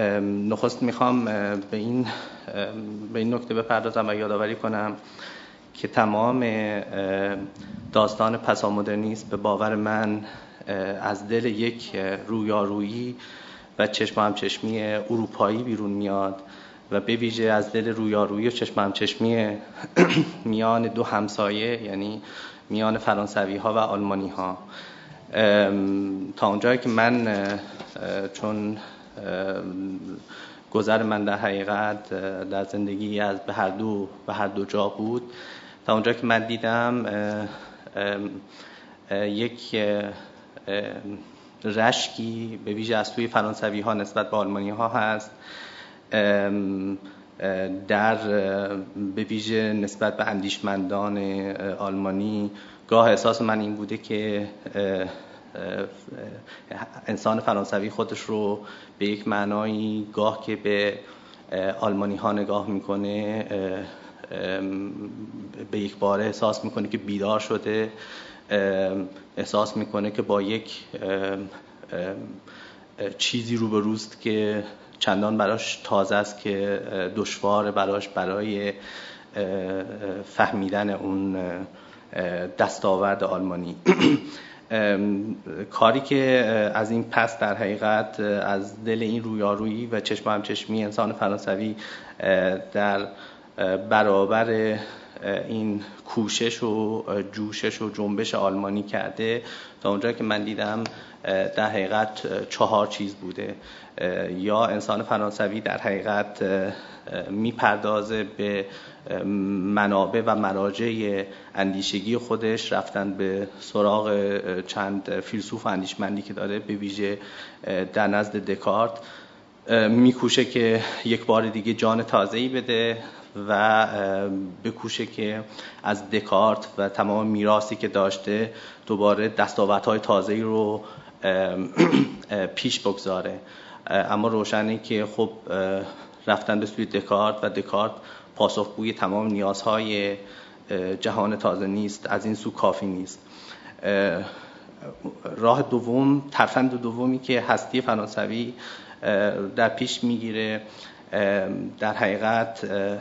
نخست میخوام به این به این نکته بپردازم و یادآوری کنم که تمام داستان پسامدرنیسم به باور من از دل یک رویارویی و چشم همچشمی اروپایی بیرون میاد و به ویژه از دل رویارویی و چشم همچشمی میان دو همسایه، یعنی میان فرانسوی ها و آلمانی ها. تا اونجایی که من، چون گذر من در حقیقت در زندگی از به هر دو به هر دو جا بود، تا اونجایی که من دیدم یک رشکی به ویژه از سوی فرانسوی ها نسبت به آلمانی ها هست، در به ویژه نسبت به اندیشمندان آلمانی. گاه احساس من این بوده که انسان فرانسوی خودش رو به یک معنایی گاه که به آلمانی ها نگاه میکنه به یک باره احساس میکنه که بیدار شده، احساس میکنه که با یک چیزی روبروست که چندان براش تازه است که دشواره براش برای فهمیدن اون دستاورد آلمانی. کاری که از این پس در حقیقت از دل این رویارویی و چشم همچشمی انسان فرانسوی در برابر این کوشش و جوشش و جنبش آلمانی کرده، تا اونجا که من دیدم در حقیقت چهار چیز بوده. یا انسان فرانسوی در حقیقت میپردازه به منابع و مراجع اندیشگی خودش، رفتن به سراغ چند فیلسوف اندیشمندی که داره، به ویژه در نزد دکارت میکوشه که یک بار دیگه جان تازه‌ای بده و بکوشه که از دکارت و تمام میراثی که داشته دوباره دستاوردهای تازه‌ای رو پیش بگذاره. اما روشنه که خب رفتن به سوی دکارت و دکارت پاسخگوی تمام نیازهای جهان تازه نیست، از این سو کافی نیست. راه دوم، ترفند دومی که هستی فرانسوی در پیش میگیره، در حقیقت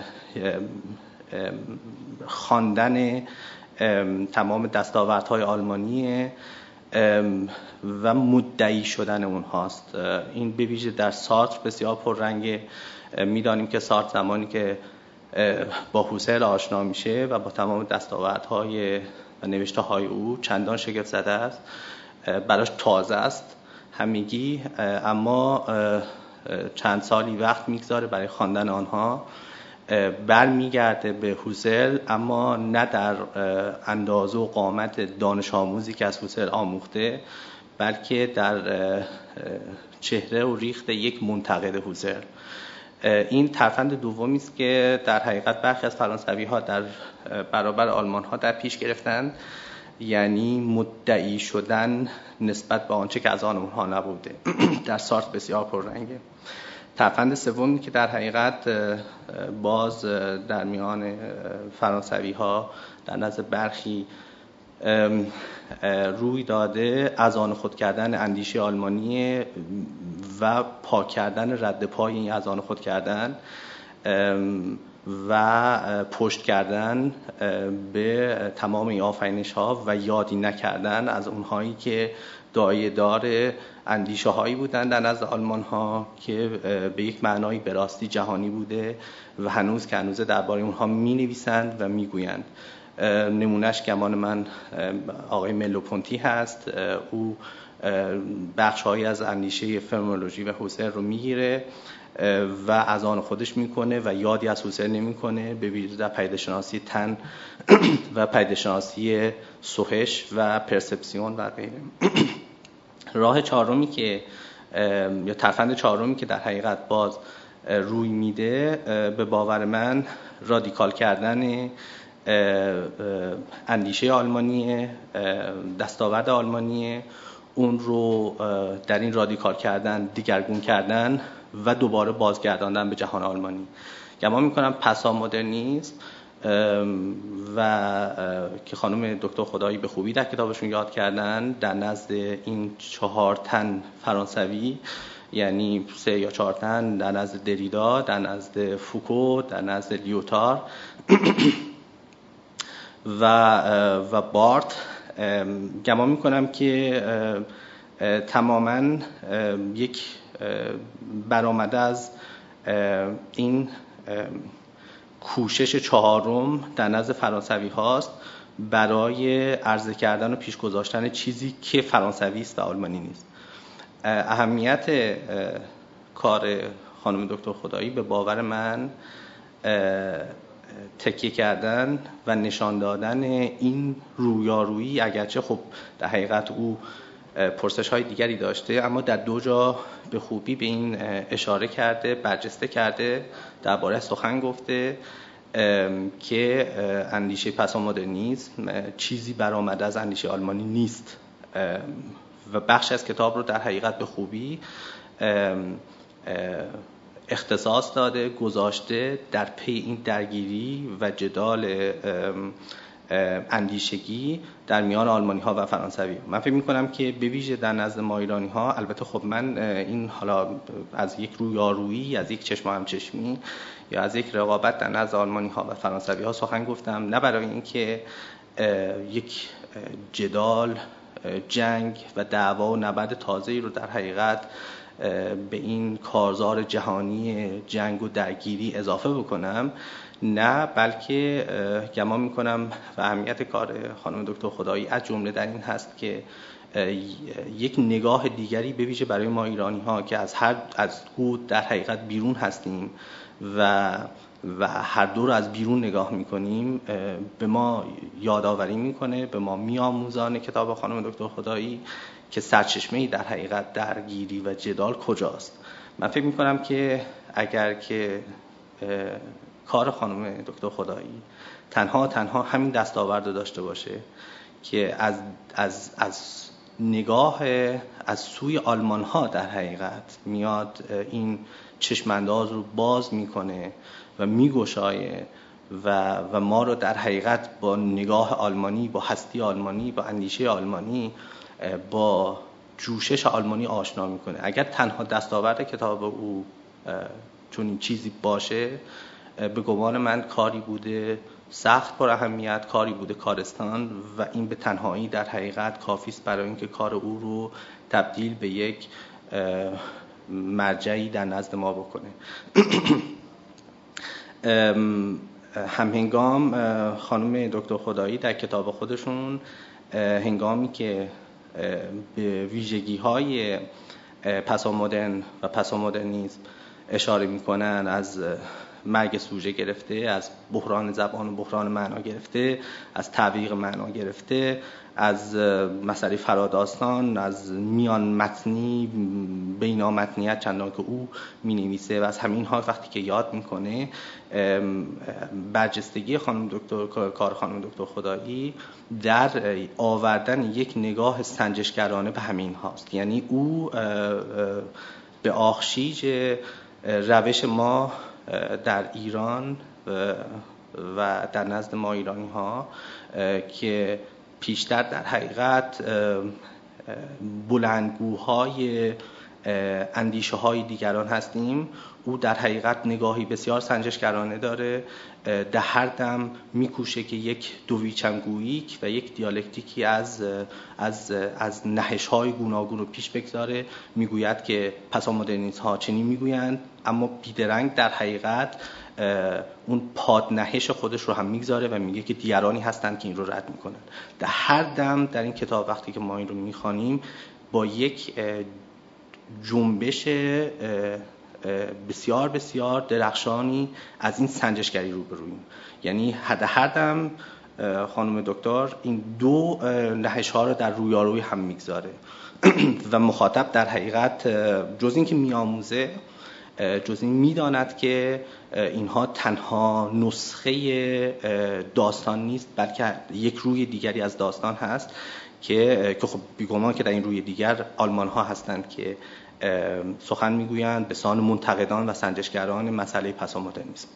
خواندن تمام دستاوردهای آلمانیه و مدعی شدن اونهاست. این به ویژه در سارتر بسیار پررنگه. میدانیم که سارتر زمانی که با هوسل آشنا میشه و با تمام دستاوردهای و نوشته‌های او چندان شگفت زده است، براش تازه است همگی، اما چند سالی وقت میگذاره برای خواندن آنها، برمیگرده به هوسل، اما نه در اندازه و قامت دانش آموزی که از هوسل آموخته، بلکه در چهره و ریخت یک منتقد هوسل. این ترفند دومی است که در حقیقت برخی از فرانسوی ها در برابر آلمان ها در پیش گرفتند، یعنی مدعی شدن نسبت به آنچه که از آن اونها نبوده. در سارتر بسیار پررنگه. ترفند سومی که در حقیقت باز در میان فرانسوی ها در نزد برخی روی داده، از آن خود کردن اندیشه آلمانی و پاک کردن رد پای این از آن خود کردن و پشت کردن به تمام این آفرینش ها و یادی نکردن از اونهایی که دایه دار اندیشه هایی بودن در نزد آلمان ها که به یک معنایی به راستی جهانی بوده و هنوز که هنوز درباره اونها می نویسند و می گویند. نمونهش گمان من آقای ملوپونتی هست. او بخش هایی از اندیشه فنومنولوژی و هوسل رو میگیره و از آن خودش میکنه و یادی از هوسل نمیکنه، به ویژه در پدیده‌شناسی تن و پدیده‌شناسی سوهش و پرسپسیون و غیره. راه چهارمی که یا ترفند چهارمی که در حقیقت باز روی میده، به باور من رادیکال کردن اندیشه آلمانیه، دستاورد آلمانیه، اون رو در این رادیکال کردن، دیگرگون کردن و دوباره بازگرداندن به جهان آلمانی. گمان میکنم پسامدرنیسم و که خانم دکتر خدایی به خوبی در کتابشون یاد کردن، در نزد این چهار تن فرانسوی، یعنی سه یا چهار تن، در نزد دریدا، در نزد فوکو، در نزد لیوتار، و و بارت گمان میکنم که تماما یک برآمده از این کوشش چهارم در نزد فرانسوی هاست برای عرضه کردن و پیش گذاشتن چیزی که فرانسوی است و آلمانی نیست. اهمیت کار خانم دکتر خدایی به باور من تکیه کردن و نشان دادن این رویارویی، اگرچه خب در حقیقت او پرسش های دیگری داشته، اما در دو جا به خوبی به این اشاره کرده، برجسته کرده، درباره سخن گفته که اندیشه پسامدرنیسم چیزی برآمده از اندیشه آلمانی نیست و بخش از کتاب رو در حقیقت به خوبی اختصاص داده، گذاشته در پی این درگیری و جدال اندیشگی در میان آلمانی ها و فرانسوی. من فکر میکنم که به ویژه در نزد ما ایرانی ها، البته خب من این حالا از یک رویارویی، از یک چشم و همچشمی یا از یک رقابت در نزد آلمانی ها و فرانسوی ها سخن گفتم، نه برای اینکه یک جدال، جنگ و دعوا و نبرد تازه‌ای رو در حقیقت به این کارزار جهانی جنگ و درگیری اضافه بکنم، نه، بلکه گمان میکنم و اهمیت کار خانم دکتر خدایی از جمله در این هست که یک نگاه دیگری به ویژه برای ما ایرانی ها که از هر از خود در حقیقت بیرون هستیم و و هر دو رو از بیرون نگاه میکنیم به ما یادآوری میکنه، به ما میآموزانه کتاب خانم دکتر خدایی که سرچشمه‌ای در حقیقت درگیری و جدال کجاست. من فکر میکنم که اگر که کار خانم دکتر خدایی تنها تنها همین دستاورد داشته باشه که از از از نگاه از سوی آلمان ها در حقیقت میاد این چشمانداز رو باز میکنه و میگشایه و و ما رو در حقیقت با نگاه آلمانی، با هستی آلمانی، با اندیشه آلمانی، با جوشش آلمانی آشنا میکنه. اگر تنها دستاورد کتاب او چون این چیزی باشه، به گمان من کاری بوده سخت پر اهمیت، کاری بوده کارستان و این به تنهایی در حقیقت کافی است برای اینکه کار او رو تبدیل به یک مرجعی در نزد ما بکنه. همهنگام خانم دکتر خدایی در کتاب خودشون هنگامی که به ویژگی‌های پسامدرن و پسامدرنیسم اشاره می‌کنن، از مرگ سوژه گرفته، از بحران زبان و بحران معنا گرفته، از تعویق معنا گرفته، از مسئله فراداستان، از میان متنی، بینا متنیت چندان که او می‌نویسه و از همین ها وقتی که یاد میکنه، برجستگی خانم دکتر کار خانم دکتر خدایی در آوردن یک نگاه سنجشگرانه به همین هاست. یعنی او به آخشیج روش ما در ایران و در نزد ما ایرانی ها که پیشتر در حقیقت بلندگوهای اندیشه های دیگران هستیم، او در حقیقت نگاهی بسیار سنجشگرانه داره، در هر دم میکوشه که یک دویچنگویی و یک دیالکتیکی از از از نهش های گوناگون رو پیش بگذاره. میگوید که پسامدرنیست ها چنین میگویند، اما بیدرنگ در حقیقت اون پادنهش خودش رو هم میگذاره و میگه که دیگرانی هستند که این رو رد میکنن. در هر دم در این کتاب وقتی که ما این رو میخوانیم با یک جنبش بسیار بسیار درخشانی از این سنجشگری روبرویم. یعنی در هر دم خانم دکتر این دو نهش ها رو در رویاروی هم میگذاره و مخاطب در حقیقت جز این که میآموزه، جز این میداند که اینها تنها نسخه داستان نیست، بلکه یک روی دیگری از داستان هست که که خب بیگمان که در این روی دیگر آلمان ها هستند که سخن میگویند به سان منتقدان و سنجشگران مسئله پسامدرنیسم.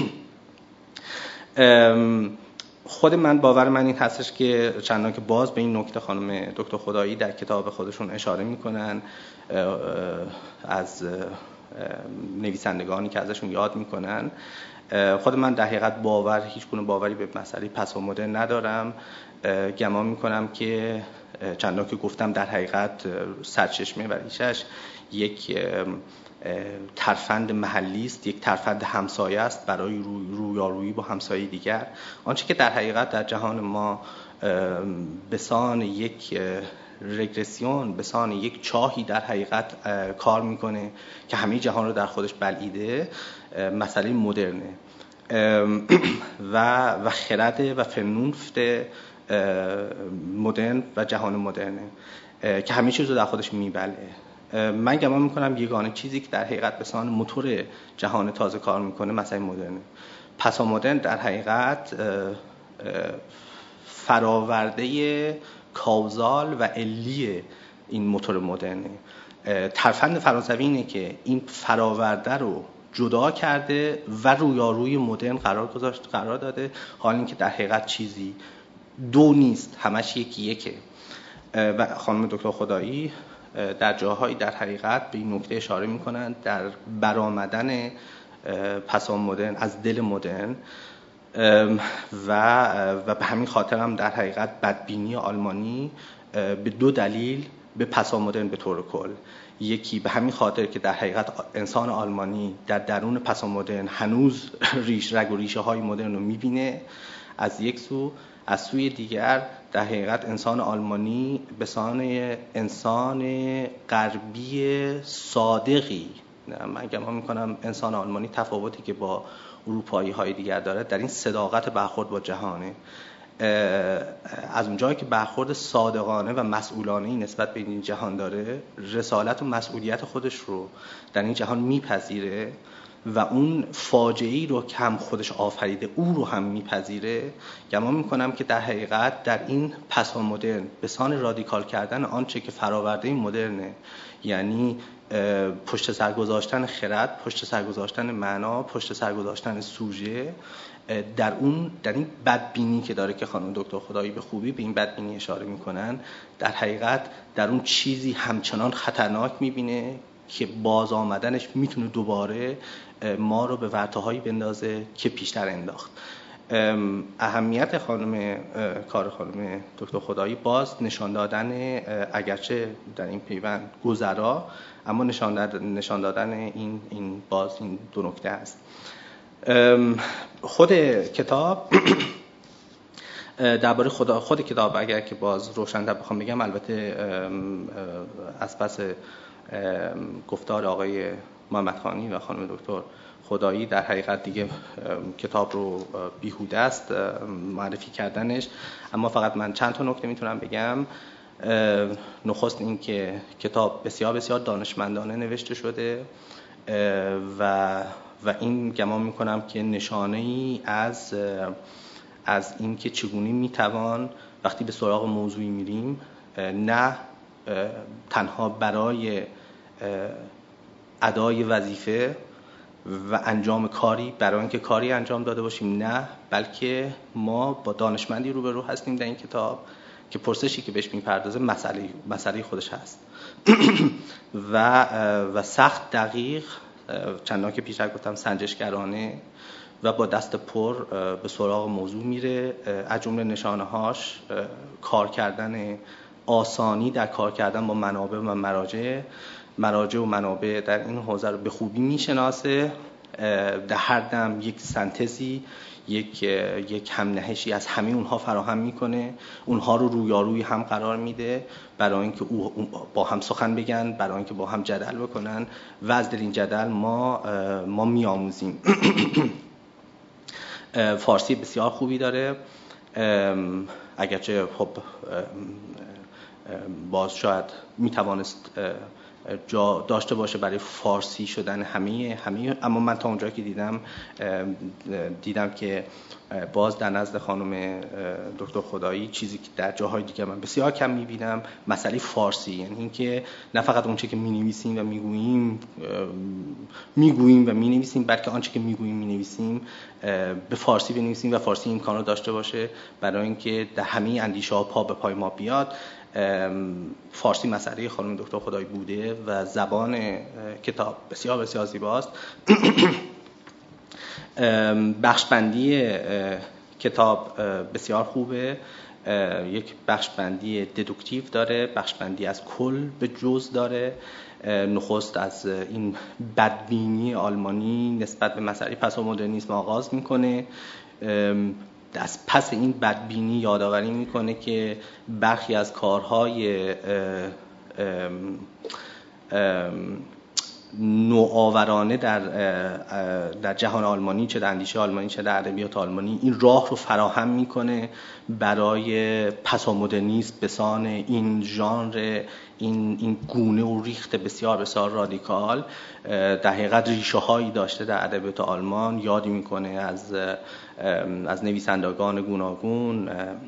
خود من باور من این هستش که چندان که باز به این نکته خانم دکتر خدایی در کتاب خودشون اشاره میکنن، از نویسندگانی که ازشون یاد میکنن. خود من در حقیقت باور هیچ گونه باوری به مسئله پس و مدرن ندارم. گمان میکنم که چندان که گفتم در حقیقت سرچشمه و ریشش یک ترفند محلی است، یک ترفند همسایه است برای روی رویارویی با همسایه دیگر. آنچه که در حقیقت در جهان ما به سان یک رگرسیون، به سان یک چاهی در حقیقت کار میکنه که همه جهان رو در خودش بلعیده، مسئله مدرنه و و خرد و فنونفت مدرن و جهان مدرنه که همه چیز رو در خودش میبلعه. من گمان میکنم یگانه چیزی که در حقیقت به سان موتور جهان تازه کار میکنه مسئله مدرنه. پس مدرن در حقیقت فراورده کاوزال و علی این موتور مدرنه. ترفند فرانسوی اینه که این فراورده رو جدا کرده و رویاروی مدرن قرار گذاشت، قرار داده، حال اینکه در حقیقت چیزی دو نیست، همش یکی یکه. و خانم دکتر خدایی در جاهایی در حقیقت به این نکته اشاره میکنند در برآمدن پسا مدرن از دل مدرن و و به همین خاطر هم در حقیقت بدبینی آلمانی به دو دلیل به پسا مدرن به طور کل. یکی به همین خاطر که در حقیقت انسان آلمانی در درون پسا مدرن هنوز ریش رگ و ریشه های مدرن رو میبینه از یک سو، از سوی دیگر در حقیقت انسان آلمانی به سان انسان غربی صادقی، من گمان میکنم انسان آلمانی تفاوتی که با اروپایی های دیگر داره در این صداقت برخورد با جهانه. از اونجایی که برخورد صادقانه و مسئولانه نسبت به این جهان داره، رسالت و مسئولیت خودش رو در این جهان میپذیره و اون فاجعه‌ای رو که هم خودش آفریده او رو هم میپذیره. گمان میکنم که در حقیقت در این پسا مدرن به سان رادیکال کردن آنچه که فراورده این مدرنه، یعنی پشت سر گذاشتن خرد، پشت سر گذاشتن معنا، پشت سر گذاشتن سوژه، در اون در این بدبینی که داره که خانم دکتر خدایی به خوبی به این بدبینی اشاره میکنن، در حقیقت در اون چیزی همچنان خطرناک میبینه که باز آمدنش میتونه دوباره ما رو به ورطه‌هایی بندازه که پیشتر انداخت. اهمیت خانم کار خانم دکتر خدایی باز نشان دادن، اگرچه در این پیوند گذرا، اما نشان دادن نشان دادن این این باز این دو نکته است. خود کتاب درباره خدا خود کتاب اگر که باز روشن‌تر بخوام بگم، البته از پس گفتار آقای محمدخانی و خانم دکتر خدایی در حقیقت دیگه کتاب رو بیهوده است معرفی کردنش، اما فقط من چند تا نکته میتونم بگم. نخست این که کتاب بسیار بسیار دانشمندانه نوشته شده و و این گمان میکنم که نشانه ای از از این که چگونه میتوان وقتی به سراغ موضوعی میریم، نه تنها برای ادای وظیفه و انجام کاری برای اینکه کاری انجام داده باشیم، نه، بلکه ما با دانشمندی روبرو هستیم در این کتاب که پرسشی که بهش میپردازه مسئله مسئله خودش هست و و سخت دقیق، چندان که پیشتر گفتم سنجشگرانه و با دست پر به سراغ موضوع میره. از جمله نشانه‌هاش کار کردن آسانی در کار کردن با منابع و مراجع مراجع و منابع در این حوزه رو به خوبی میشناسه، در هر دم یک سنتزی، یک یک همنهشی از همه اونها فراهم میکنه، اونها رو رویاروی هم قرار میده برای اینکه او با هم سخن بگن، برای اینکه با هم جدل بکنن و از در این جدل ما ما میآموزیم. فارسی بسیار خوبی داره، اگرچه خب باز شاید میتوانست جا داشته باشه برای فارسی شدن همه همه اما من تا اونجایی که دیدم دیدم که باز در نزد خانم دکتر خدایی چیزی که در جاهای دیگه من بسیار کم میبینم، مسئله فارسی، یعنی اینکه نه فقط اون چه که مینویسیم و میگوییم میگوییم و مینویسیم، بلکه آنچه که میگوییم مینویسیم به فارسی بنویسیم و فارسی امکان رو داشته باشه برای اینکه در همه اندیشه ها پا به پای ما بیاد. فارسی مسئله خانم دکتر خدایی بوده و زبان کتاب بسیار بسیار زیباست. بخش بندی کتاب بسیار خوبه، یک بخش بندی ددوکتیو داره، بخش بندی از کل به جز داره. نخست از این بدبینی آلمانی نسبت به مسئله پسامدرنیسم آغاز میکنه، از پس این بدبینی یادآوری میکنه که برخی از کارهای نوآورانه در در جهان آلمانی، چه در اندیشه آلمانی چه در ادبیات آلمانی، این راه رو فراهم میکنه برای پسامدرنیسم به سان این ژانر، این این گونه و ریخت بسیار بسیار رادیکال. در حقیقت ریشه هایی داشته در ادبیات آلمان، یادی میکنه از از نویسندگان گوناگون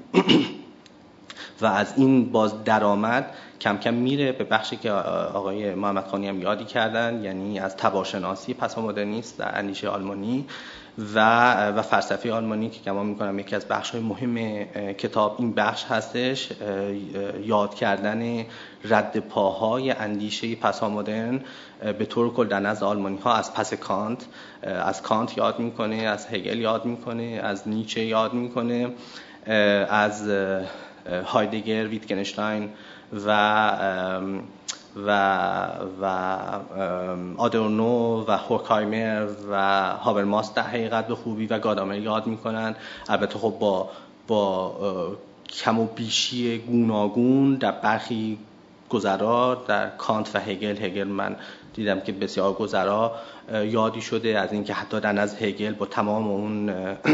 و از این باز درآمد کم کم میره به بخشی که آقای محمد خانی هم یادی کردن، یعنی از تباشناسی پسامدرنیسم در اندیشه آلمانی و و فلسفه آلمانی که گمان میکنم یکی از بخش‌های مهم کتاب این بخش هستش، یاد کردن رد پاهای اندیشه پسامدرن به طور کل در نزد آلمانی‌ها از پس کانت. از کانت یاد میکنه، از هگل یاد میکنه، از نیچه یاد میکنه، از هایدگر، ویتگنشتاین و و و آدورنو و هورکهایمر و هابرماس در حقیقت به خوبی و گادامر یاد میکنن. البته خب با با کم و بیشی گوناگون در برخی گذرا، در کانت و هگل هگل من دیدم که بسیار گذرا یادی شده، از اینکه حتی در نزد هگل با تمام اون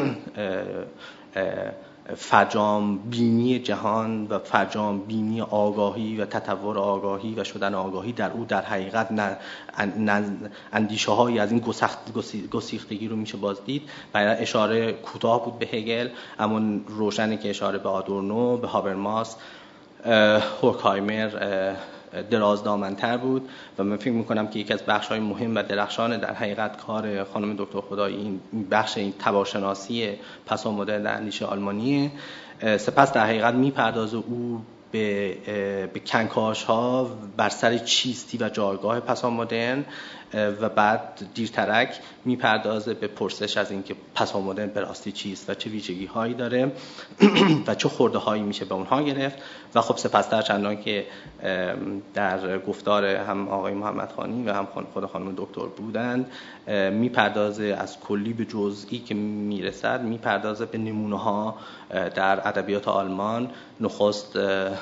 فرجام بینی جهان و فرجام بینی آگاهی و تطور آگاهی و شدن آگاهی در او در حقیقت اندیشه هایی از این گسیختگی رو میشه باز دید. برای اشاره کوتاه بود به هگل، اما روشنه که اشاره به آدورنو، به هابرماس، هورکهایمر درازدامن‌تر بود و من فکر میکنم که یکی از بخش‌های مهم و درخشان در حقیقت کار خانم دکتر خدایی این بخش این تباشناسی پسامدرن در اندیشه آلمانیه. سپس در حقیقت میپردازه او به به کنکاش‌ها بر سر چیستی و جایگاه پسامدرن و بعد دیرترک میپردازه به پرسش از اینکه پسامدرن به راستی چیست و چه ویژگی‌هایی داره و چه خورده‌هایی میشه به اونها گرفت. و خب سپس‌تر چندان که در گفتار هم آقای محمد خانی و هم خود خانم دکتر بودند، میپردازه از کلی به جزئی که میرسد، میپردازه به نمونه‌ها در ادبیات آلمان. نخست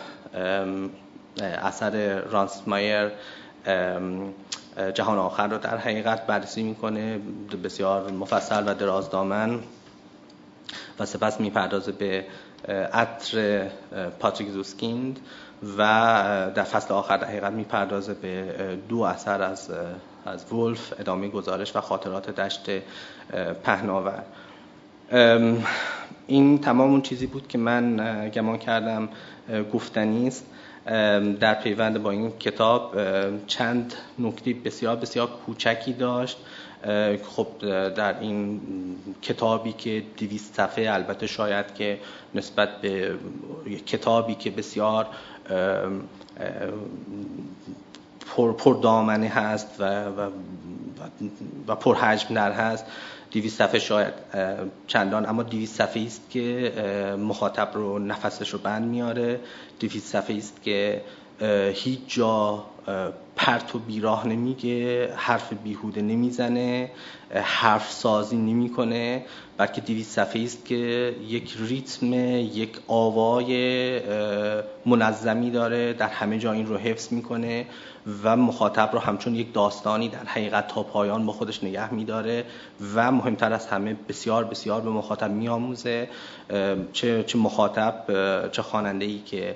اثر رانسمایر جهان آخر رو در حقیقت بررسی میکنه، بسیار مفصل و درازدامن، و سپس میپردازه به عطر پاتریک زوسکیند و در فصل آخر در حقیقت میپردازه به دو اثر از از ولف، ادامه گزارش و خاطرات دشت پهناور. این تمام اون چیزی بود که من گمان کردم گفتنی است. در پیوند با این کتاب چند نکته بسیار بسیار کوچکی داشت. خب در این کتابی که دویست صفحه، البته شاید که نسبت به کتابی که بسیار پر پر دامنه هست و و و پر حجم در هست، دویست صفحه شاید چندان، اما دویست صفحه است که مخاطب رو نفسش رو بند میاره، دویست صفحه است که هیچ جا پرت و بیراه نمیگه، حرف بیهوده نمیزنه، حرف سازی نمیکنه، بلکه دویست صفحه است که یک ریتم، یک آوای منظمی داره، در همه جا این رو حفظ میکنه و مخاطب رو همچون یک داستانی در حقیقت تا پایان با خودش نگه میداره و مهمتر از همه بسیار بسیار به مخاطب میآموزه، چه چه مخاطب چه خواننده‌ای که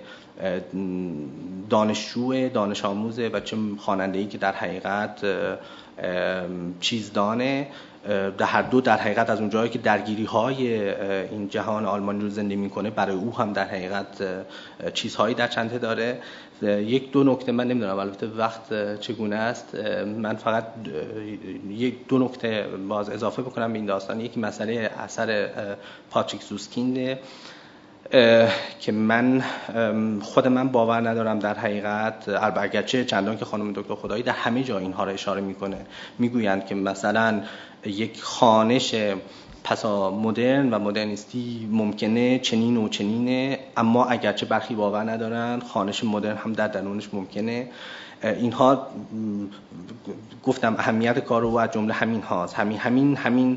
دانشجو دانش آموزه و چه خواننده‌ای که در حقیقت چیزدانه. در هر دو در حقیقت از اونجایی که درگیری‌های این جهان آلمانی رو زنده می‌کنه، برای او هم در حقیقت چیزهایی در چنته داره. یک دو نکته من نمیدونم البته وقت چگونه است، من فقط یک دو نکته باز اضافه بکنم به این داستان. یکی مسئله اثر پاتریک زوسکینده. که من خود من باور ندارم در حقیقت، اگرچه چندان که خانم دکتر خدایی در همه جا اینها را اشاره میکنه، میگویند که مثلا یک خوانش پسا مدرن و مدرنیستی ممکنه چنین و چنینه، اما اگرچه برخی باور ندارن خوانش مدرن هم در درونش ممکنه. اینها گفتم اهمیت کار رو از جمله همین هاست، همین همین همین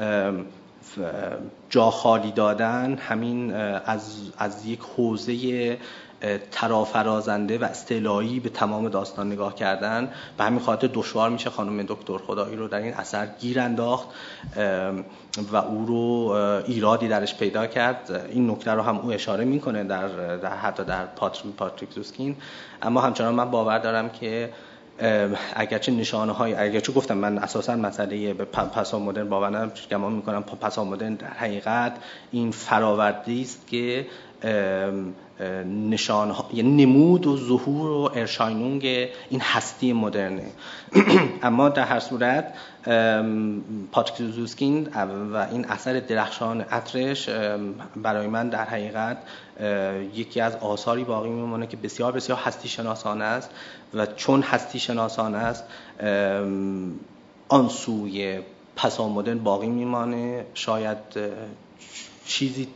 جا خالی دادن، همین از از یک حوزه ترافرازنده و استعلایی به تمام داستان نگاه کردن. به همین خاطر دشوار میشه خانم دکتر خدایی رو در این اثر گیر انداخت و او رو ایرادی درش پیدا کرد. این نکته رو هم او اشاره میکنه در, در حتی در پاتریک پاتریک زوسکین. اما همچنان من باور دارم که اگرچه نشانه های اگرچه گفتم من اساسا مسئله به پسا مدرن باور ندارم، گمان میکنم پسا مدرن در حقیقت این فراوردی است که نشانه ها، یعنی نمود و ظهور و ارشاینونگ این هستی مدرنه. اما در هر صورت پاتریک زوسکین و این اثر درخشان عطرش برای من در حقیقت یکی از آثاری باقی میمونه که بسیار بسیار هستی شناسانه است و چون هستی شناسانه است آن سوی پسا مدرن باقی میمانه. شاید چیزی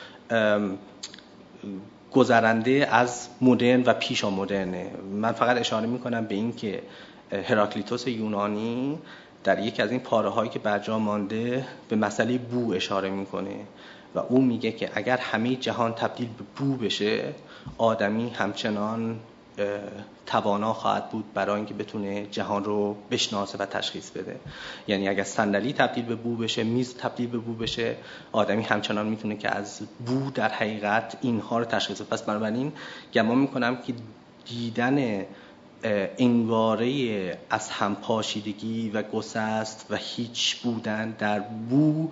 گذرنده از مدرن و پیشا مدرنه. من فقط اشاره میکنم به این که هراکلیتوس یونانی در یکی از این پاره هایی که برجا مانده به مسئله بو اشاره میکنه و او میگه که اگر همه جهان تبدیل به بو بشه، آدمی همچنان توانا خواهد بود برای اینکه بتونه جهان رو بشناسه و تشخیص بده. یعنی اگر صندلی تبدیل به بو بشه، میز تبدیل به بو بشه، آدمی همچنان میتونه که از بو در حقیقت اینها رو تشخیص بده. پس بنابراین گمان میکنم که دیدن انگاره از هم پاشیدگی و گسست و هیچ بودن در بو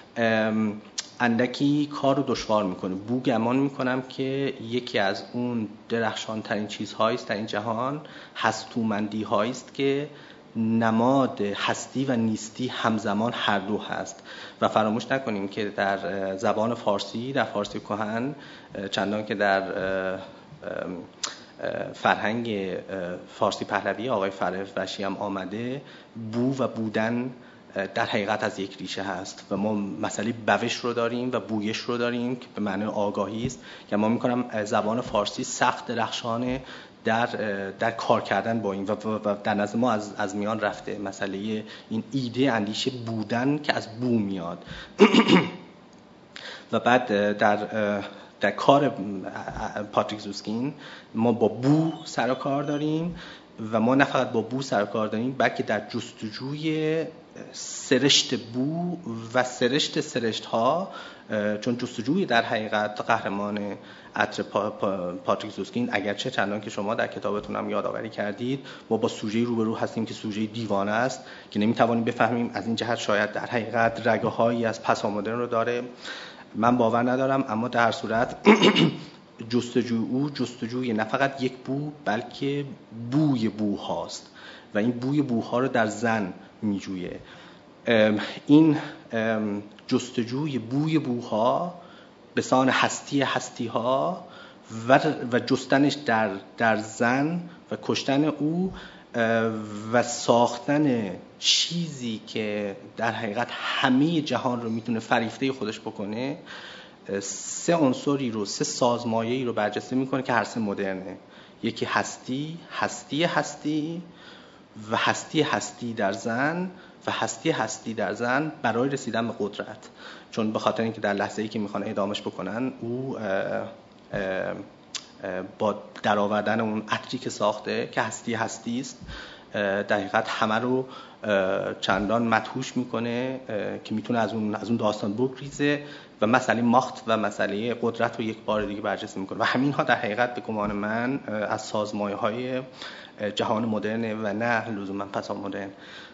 اندکی کار رو دشوار میکنه. بو گمان میکنم که یکی از اون درخشان ترین چیزهاییست در این جهان، هستومندی هاییست که نماد هستی و نیستی همزمان هر دو هست. و فراموش نکنیم که در زبان فارسی، در فارسی کهن، چندان که در فرهنگ فارسی پهلوی آقای فرف وشی هم آمده، بو و بودن در حقیقت از یک ریشه هست و ما مسئله بوش رو داریم و بویش رو داریم که به معنی آگاهی است که ما میکنم زبان فارسی سخت درخشانه در در کار کردن با این و, و در نظر ما از از میان رفته مسئله این ایده اندیشه بودن که از بو میاد. و بعد در در کار پاتریک زوسکین ما با بو سر و کار داریم و ما نه فقط با بو سر و کار داریم بلکه در جستجوی سرشت بو و سرشت سرشت ها، چون جستجوی در حقیقت قهرمان عطر پا پا پاتریک زوسکین، اگرچه چندان که شما در کتابتون هم یادآوری کردید ما با سوژه روبرو هستیم که سوژه دیوانه است که نمیتوانیم بفهمیم. از این جهت شاید در حقیقت رگه هایی از پسا مدرن رو داره. من باور ندارم، اما در هر صورت جستجوی او جستجوی نه فقط یک بو بلکه بوی بو هاست و این بوی بوها رو در زن میجویه. این جستجوی بوی بوها به سان هستی هستی ها و, و جستنش در, در زن و کشتن او و ساختن چیزی که در حقیقت همه جهان رو میتونه فریفته خودش بکنه، سه عنصری رو، سه سازمایه‌ای رو برجسته میکنه که هر سه مدرنه. یکی هستی، هستی هستی و هستی هستی در زن و هستی هستی در زن برای رسیدن به قدرت. چون به خاطر اینکه در لحظه‌ای که میخوان اعدامش بکنن او اه اه با درآوردن اون عطری که ساخته که هستی هستی است در حقیقت همه رو چندان مدهوش میکنه که میتونه از اون از اون داستان بگریزه و مسئله ماخت و مسئله قدرت رو یک بار دیگه برجسته میکنه. و همین ها در حقیقت به گمان من از سازمایه‌های جهان مدرن و نه لزوما پسا مدرن.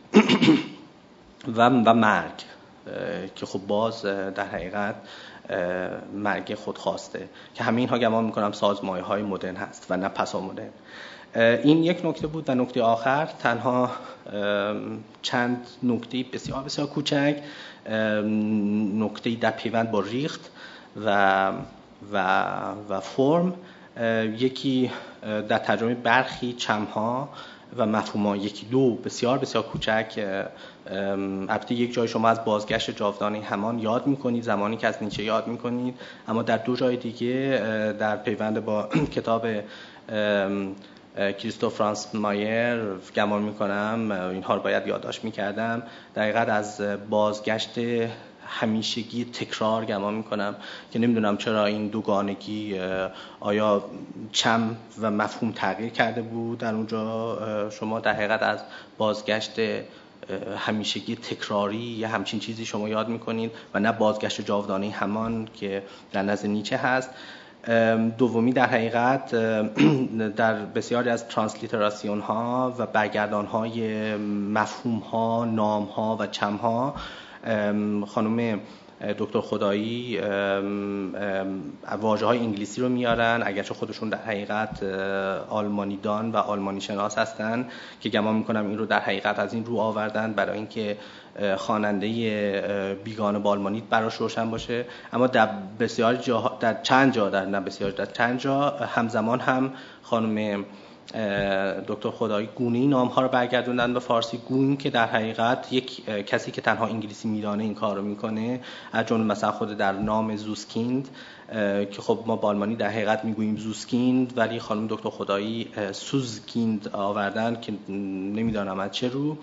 و و مرگ که خب باز در حقیقت مرگ خودخواسته که همین ها گمان میکنم سازمایه‌های مدرن هست و نه پسا مدرن. این یک نکته بود. و نکته آخر تنها چند نکته بسیار بسیار کوچک، نکته در پیوند با ریخت و و و فرم. یکی در ترجمه برخی چمها و مفهوم‌ها، یکی دو بسیار بسیار کوچک. البته یک جای شما از بازگشت جاودانه همان یاد می‌کنید، زمانی که از نیچه یاد می‌کنید، اما در دو جای دیگه در پیوند با کتاب کریستوف فرانس مایر گمان می‌کنم اینها رو باید یادداشت می‌کردم، دقیقاً از بازگشت همیشگی تکرار گمان میکنم که نمیدونم چرا این دوگانگی، آیا چم و مفهوم تغییر کرده بود در اونجا، شما در حقیقت از بازگشت همیشگی تکراری یا همچین چیزی شما یاد میکنید و نه بازگشت جاودانه همان که در نزد نیچه هست. دومی در حقیقت در بسیاری از ترانسلیتراسیون ها و برگردان های مفهوم ها، نام ها و چم ها، خانم دکتر خدایی واژه های انگلیسی رو میارن، اگرچه خودشون در حقیقت آلمانی دان و آلمانی شناس هستن که گمان میکنم این رو در حقیقت از این رو آوردن برای اینکه خواننده بیگانه با آلمانی براش روشن باشه. اما در بسیار جا، در چند جا، در نه بسیار، در چند جا همزمان هم خانم دکتر خدایی گونه‌ای نام‌ها رو برگردوندن به فارسی، گون که در حقیقت یک کسی که تنها انگلیسی میدانه این کار رو میکنه، از جمله مثلا خود در نام زوسکیند که خب ما با آلمانی در حقیقت میگوییم زوسکیند، ولی خانم دکتر خدایی سوزکیند آوردن که نمیدانم از چه رو.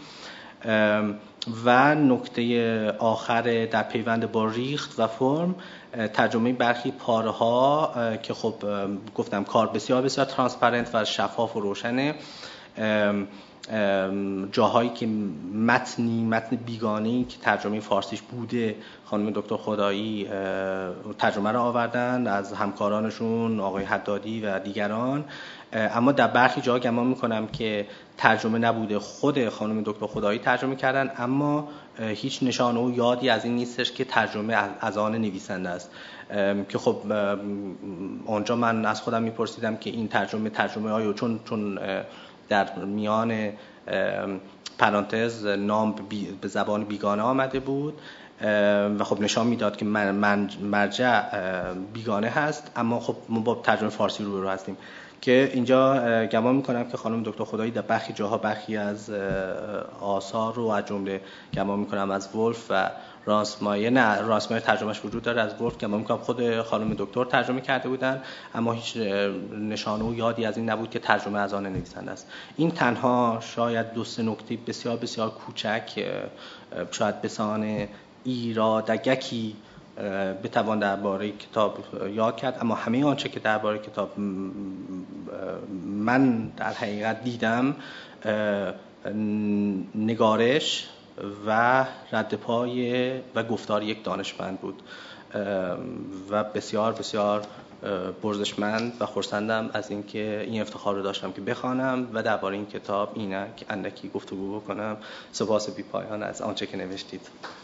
و نکته آخر در پیوند با ریخت و فرم، ترجمه برخی پاره ها که خب گفتم کار بسیار بسیار ترانسپرنت و شفاف و روشنه، جاهایی که متنی متن بیگانه‌ای که ترجمه فارسیش بوده خانم دکتر خدایی ترجمه را آوردن از همکارانشون آقای حدادی و دیگران. اما در برخی جاها گمان میکنم که ترجمه نبوده، خود خانم دکتر خدایی ترجمه کردن، اما هیچ نشانه و یادی از این نیستش که ترجمه از آن نویسنده است. که خب اونجا من از خودم میپرسیدم که این ترجمه ترجمه آیا چون چون در میان پرانتز نام به زبان بیگانه آمده بود و خب نشان میداد که مرجع بیگانه هست، اما خب ما با ترجمه فارسی رو رو هستیم که اینجا گمان میکنم که خانم دکتر خدایی در برخی جاها برخی از آثار رو از جمله گمان میکنم از ولف و راسمایه، نه راسمایه ترجمهش وجود داره، از ولف گمان میکنم خود خانم دکتر ترجمه کرده بودن، اما هیچ نشانه و یادی از این نبود که ترجمه از آن نویسنده است. این تنها شاید دو سه نکته بسیار بسیار کوچک شاید بسان ایرادگکی بتوان درباره کتاب یاد کرد، اما همه آنچه که درباره کتاب من در حقیقت دیدم نگارش و رد پای و گفتار یک دانشمند بود و بسیار بسیار پرزشمند و خرسندم از اینکه این افتخار رو داشتم که بخوانم و درباره این کتاب اینک اندکی گفتگو بکنم. سپاس بی پایان از آنچه که نوشتید.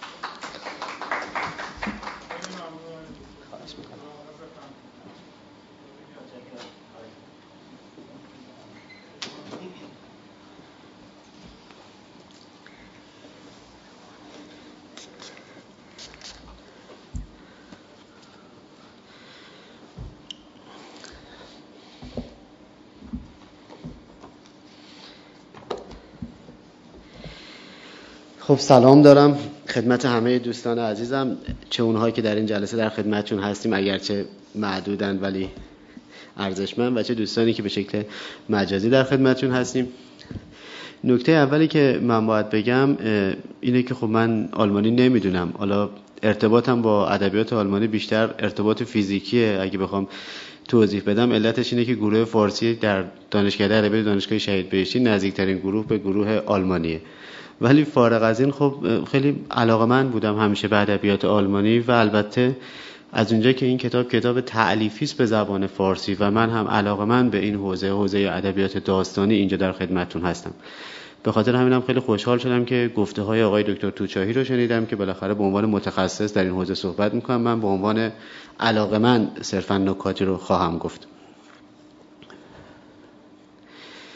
خب سلام دارم خدمت همه دوستان عزیزم، چه اونهایی که در این جلسه در خدمتشون هستیم اگرچه معدودن ولی ارزشمند، و چه دوستانی که به شکل مجازی در خدمتشون هستیم. نکته اولی که من باید بگم اینه که خب من آلمانی نمیدونم، حالا ارتباطم با ادبیات آلمانی بیشتر ارتباط فیزیکیه. اگه بخوام توضیح بدم علتش اینه که گروه فارسی در دانشکده ادبیات دانشگاه شهید بهشتی نزدیکترین گروه به گروه آلمانیه، ولی فارغ از این خب خیلی علاقه‌مند بودم همیشه به ادبیات آلمانی و البته از اونجا که این کتاب کتاب تألیفی است به زبان فارسی و من هم علاقه‌مند به این حوزه حوزه ادبیات داستانی اینجا در خدمتتون هستم. به خاطر همینم خیلی خوشحال شدم که گفته‌های آقای دکتر توچاهی رو شنیدم که بالاخره به عنوان متخصص در این حوزه صحبت می‌کنم. من به عنوان علاقه‌مند صرفاً نکاتی رو خواهم گفت.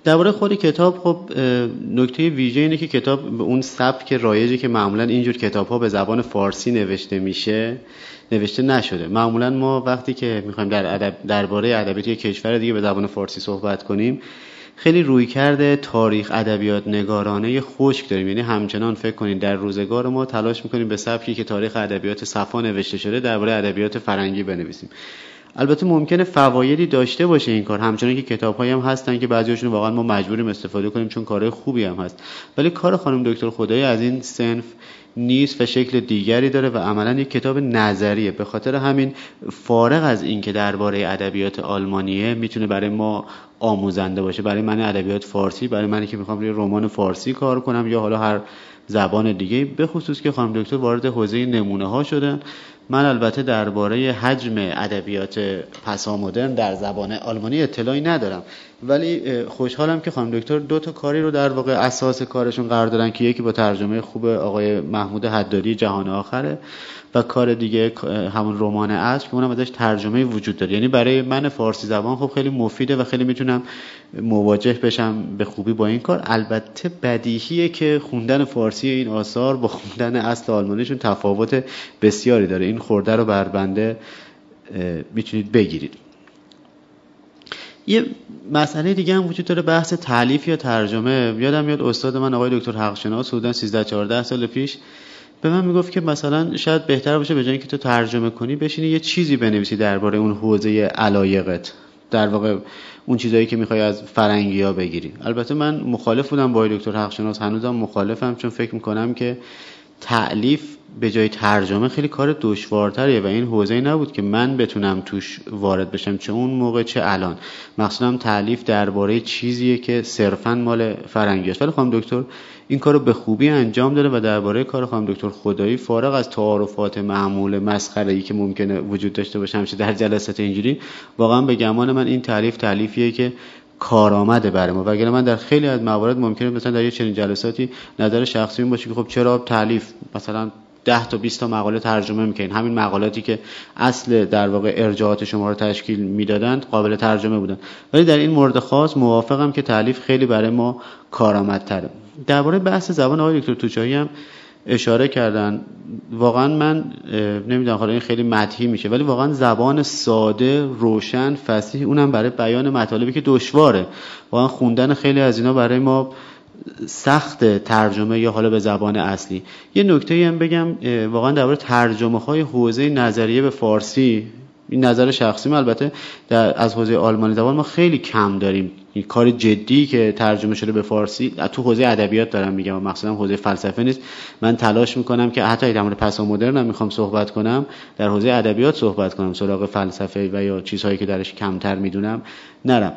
درباره خود کتاب خب نکته ویژه اینه که کتاب به اون سبک رایجی که معمولا اینجور کتاب‌ها به زبان فارسی نوشته میشه نوشته نشده. معمولا ما وقتی که میخوایم در ادب درباره ادبیات یک کشور دیگه به زبان فارسی صحبت کنیم خیلی رویکرد تاریخ ادبیات نگارانه خشک داریم، یعنی همچنان فکر کنید در روزگار ما تلاش میکنیم به سبکی که تاریخ ادبیات صفا نوشته شده درباره ادبیات فرنگی بنویسیم. البته ممکنه فوایدی داشته باشه این کار، همچنان که کتاب‌هایی هم هستن که بعضی‌هاشون واقعا ما مجبوریم استفاده کنیم چون کارهای خوبی هم هست، ولی کار خانم دکتر خدایی از این صنف نیست و شکل دیگری داره و عملاً یک کتاب نظریه. به خاطر همین فارغ از این که درباره ادبیات آلمانیه میتونه برای ما آموزنده باشه، برای من ادبیات فارسی، برای منی که میخوام روی رمان فارسی کار کنم یا حالا هر زبان دیگه، به خصوص که خانم دکتر وارد حوزه نمونه ها شدن. من البته درباره حجم ادبیات پسامدرن در زبان آلمانی اطلاعی ندارم، ولی خوشحالم که خانم دکتر دو تا کاری رو در واقع اساس کارشون قرار دادن که یکی با ترجمه خوب آقای محمود حدادی جهان آخره و کار دیگه همون رمان عصر که اونم ازش ترجمه وجود داره. یعنی برای من فارسی زبان خب خیلی مفیده و خیلی میتونم مواجه بشم به خوبی با این کار. البته بدیهیه که خوندن فارسی این آثار با خوندن اصل آلمانیشون تفاوت بسیاری داره، این خورده رو بر بنده میتونید بگیرید. یه مسئله دیگه هم وجود داره، بحث تالیف یا ترجمه. یادم میاد استاد من آقای دکتر حقشناس حدوداً سیزده چهارده سال پیش به من میگفت که مثلا شاید بهتر باشه به جای اینکه تو ترجمه کنی بشینی یه چیزی بنویسی درباره اون حوزه علایقت، در واقع اون چیزایی که میخوای از فرنگی‌ها بگیری. البته من مخالف بودم با آقای دکتر حقشناس، هنوزم مخالفم، چون فکر میکنم که تألیف به جای ترجمه خیلی کار دشوارتریه و این حوزه‌ای نبود که من بتونم توش وارد بشم، چه اون موقع چه الان. مخصوصا تألیف درباره چیزیه که صرفاً مال فرنگی است، ولی خانم دکتر این کارو به خوبی انجام داده و درباره کار خانم دکتر خدایی فارغ از تعارفات معمول مسخره‌ای که ممکنه وجود داشته باشه همیشه در جلسات اینجوری، واقعا به گمان من این تألیف تألیفیه که کارآمده برای ما. وگرنه من در خیلی از موارد ممکنه مثلا در یه چنین جلساتی نظر شخصی باشه که خب چرا تألیف مثلا ده تا بیست تا مقاله ترجمه میکنین، همین مقالاتی که اصل در واقع ارجاعات شما رو تشکیل میدادند قابل ترجمه بودن. ولی در این مورد خاص موافقم که تألیف خیلی برای ما کارآمدتره. درباره بحث زبان آقای دکتر توچایی هم اشاره کردن. واقعا من نمیدونم حالا این خیلی مدحی میشه، ولی واقعا زبان ساده، روشن، فصیح، اونم برای بیان مطالبی که دشواره. واقعا خوندن خیلی از اینا برای ما سخت، ترجمه یا حالا به زبان اصلی. یه نکته‌ای هم بگم واقعا درباره ترجمه‌های حوزه نظریه به فارسی، این نظر شخصیم، البته در از حوزه آلمانی زبان ما خیلی کم داریم. این کار جدی که ترجمه شده به فارسی تو حوزه ادبیات دارم میگم، مثلا حوزه فلسفه نیست. من تلاش میکنم که حتی در مورد پسامدرن هم میخوام صحبت کنم، در حوزه ادبیات صحبت کنم، سراغ فلسفه و یا چیزهایی که درش کمتر میدونم نرم.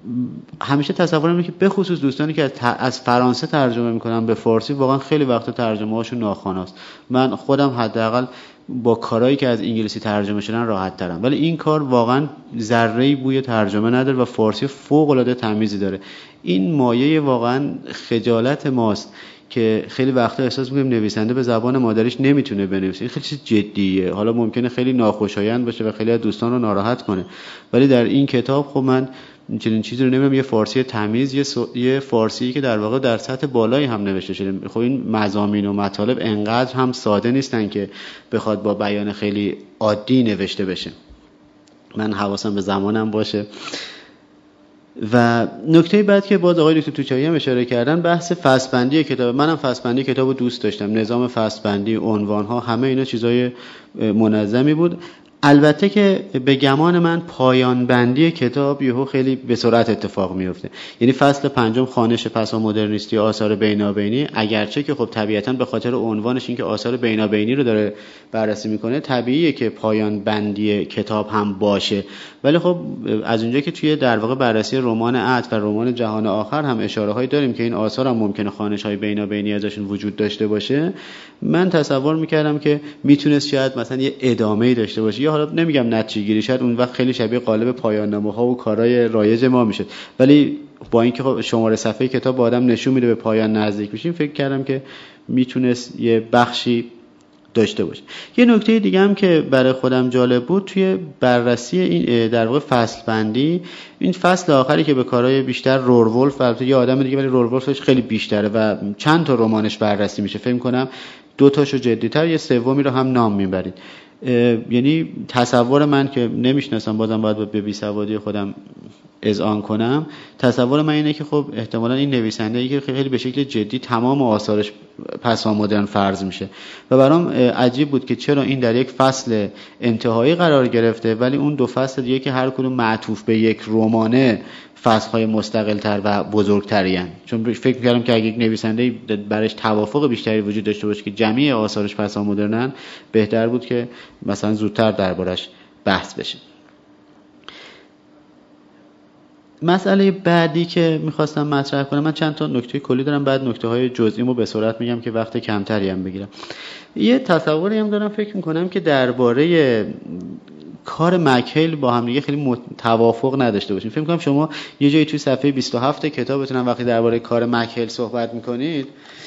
همیشه تصورم اینه که به خصوص دوستانی که از فرانسه ترجمه میکنن به فارسی واقعا خیلی وقت ترجمه هاشون ناخواناست. من خودم حداقل با کارهایی که از انگلیسی ترجمه شدن راحت ترم، ولی این کار واقعا ذره‌ای بوی ترجمه نداره و فارسی فوق العاده تمیزی داره. این مایه واقعا خجالت ماست که خیلی وقتا احساس می‌کنیم نویسنده به زبان مادریش نمیتونه بنویسه. این خیلی چیز جدیه. حالا ممکنه خیلی ناخوشایند باشه و خیلی از دوستان رو ناراحت کنه، ولی در این کتاب خب من چنین چیزی رو نمی‌بینم. یه فارسی تمیز، یه, سو... یه فارسی که در واقع در سطح بالایی هم نوشته شده. خب این مضامین و مطالب انقدر هم ساده نیستن که بخواد با بیان خیلی عادی نوشته بشه. من حواسم به زمانم باشه. و نکته بعد که باز آقای دکتر توچایی هم اشاره کردن، بحث فصل‌بندی کتاب. منم فصل‌بندی کتابو دوست داشتم، نظام فصل‌بندی، عنوان‌ها، همه اینا چیزای منظمی بود. البته که به گمان من پایان بندی کتاب یهو خیلی به سرعت اتفاق میفته. یعنی فصل پنجم خوانش پسامدرنیستی آثار بینابینی، اگرچه که خب طبیعتاً به خاطر عنوانش این که آثار بینابینی رو داره بررسی میکنه طبیعیه که پایان بندی کتاب هم باشه، ولی خب از اونجایی که توی در واقع بررسی رمان عطر و رمان جهان آخر هم اشاره هایی داریم که این آثار هم ممکنه خوانش های بینابینی ازشون وجود داشته باشه، من تصور میکردم که میتونست شاید مثلا یه ادامه‌ای داشته باشه، یا حالا نمیگم نتیجه گیری، شاید اون وقت خیلی شبیه قالب پایان نامه‌ها و کارهای رایج ما میشه. ولی با اینکه خب شماره صفحه کتاب با آدم نشون میده به پایان نزدیک میشیم، فکر کردم که میتونست یه بخشی داشته باشه. یه نکته دیگه هم که برای خودم جالب بود توی بررسی این در واقع فصل بندی، این فصل آخری که به کارهای بیشتر رورولف، البته یه آدم دیگه ولی رورولفش خیلی بیشتره و چند تا رمانش بررسی میشه، فکر کنم دو تاشو جدی‌تر، یه سومی رو هم نام میبرید. یعنی تصور من که نمیشناسم، بازم باید به بی‌سوادی خودم اذعان کنم، تصور من اینه که خب احتمالاً این نویسنده‌ای که خیلی به شکل جدی تمام آثارش پسامدرن فرض میشه و برام عجیب بود که چرا این در یک فصل انتهایی قرار گرفته ولی اون دو فصل دیگه که هر کدوم معطوف به یک رمانه فصل‌های مستقل‌تر و بزرگترین. چون فکر می‌کردم که اگه یک نویسنده برایش توافق بیشتری وجود داشته باشه که جمعی آثارش پسامدرنن، بهتر بود که مثلا زودتر دربارش بحث بشه. مسئله بعدی که میخواستم مطرح کنم، من چند تا نکته کلی دارم، بعد نکته‌های جزئیمو به سرعت میگم که وقت کمتری هم بگیرم. یه تصوری هم دارم، فکر میکنم که درباره کار مکهیل با هم دیگه خیلی توافق نداشته باشیم. فکر میکنم شما یه جایی توی صفحه بیست و هفت کتابتون هم وقتی درباره کار مکهیل صحبت میکنید،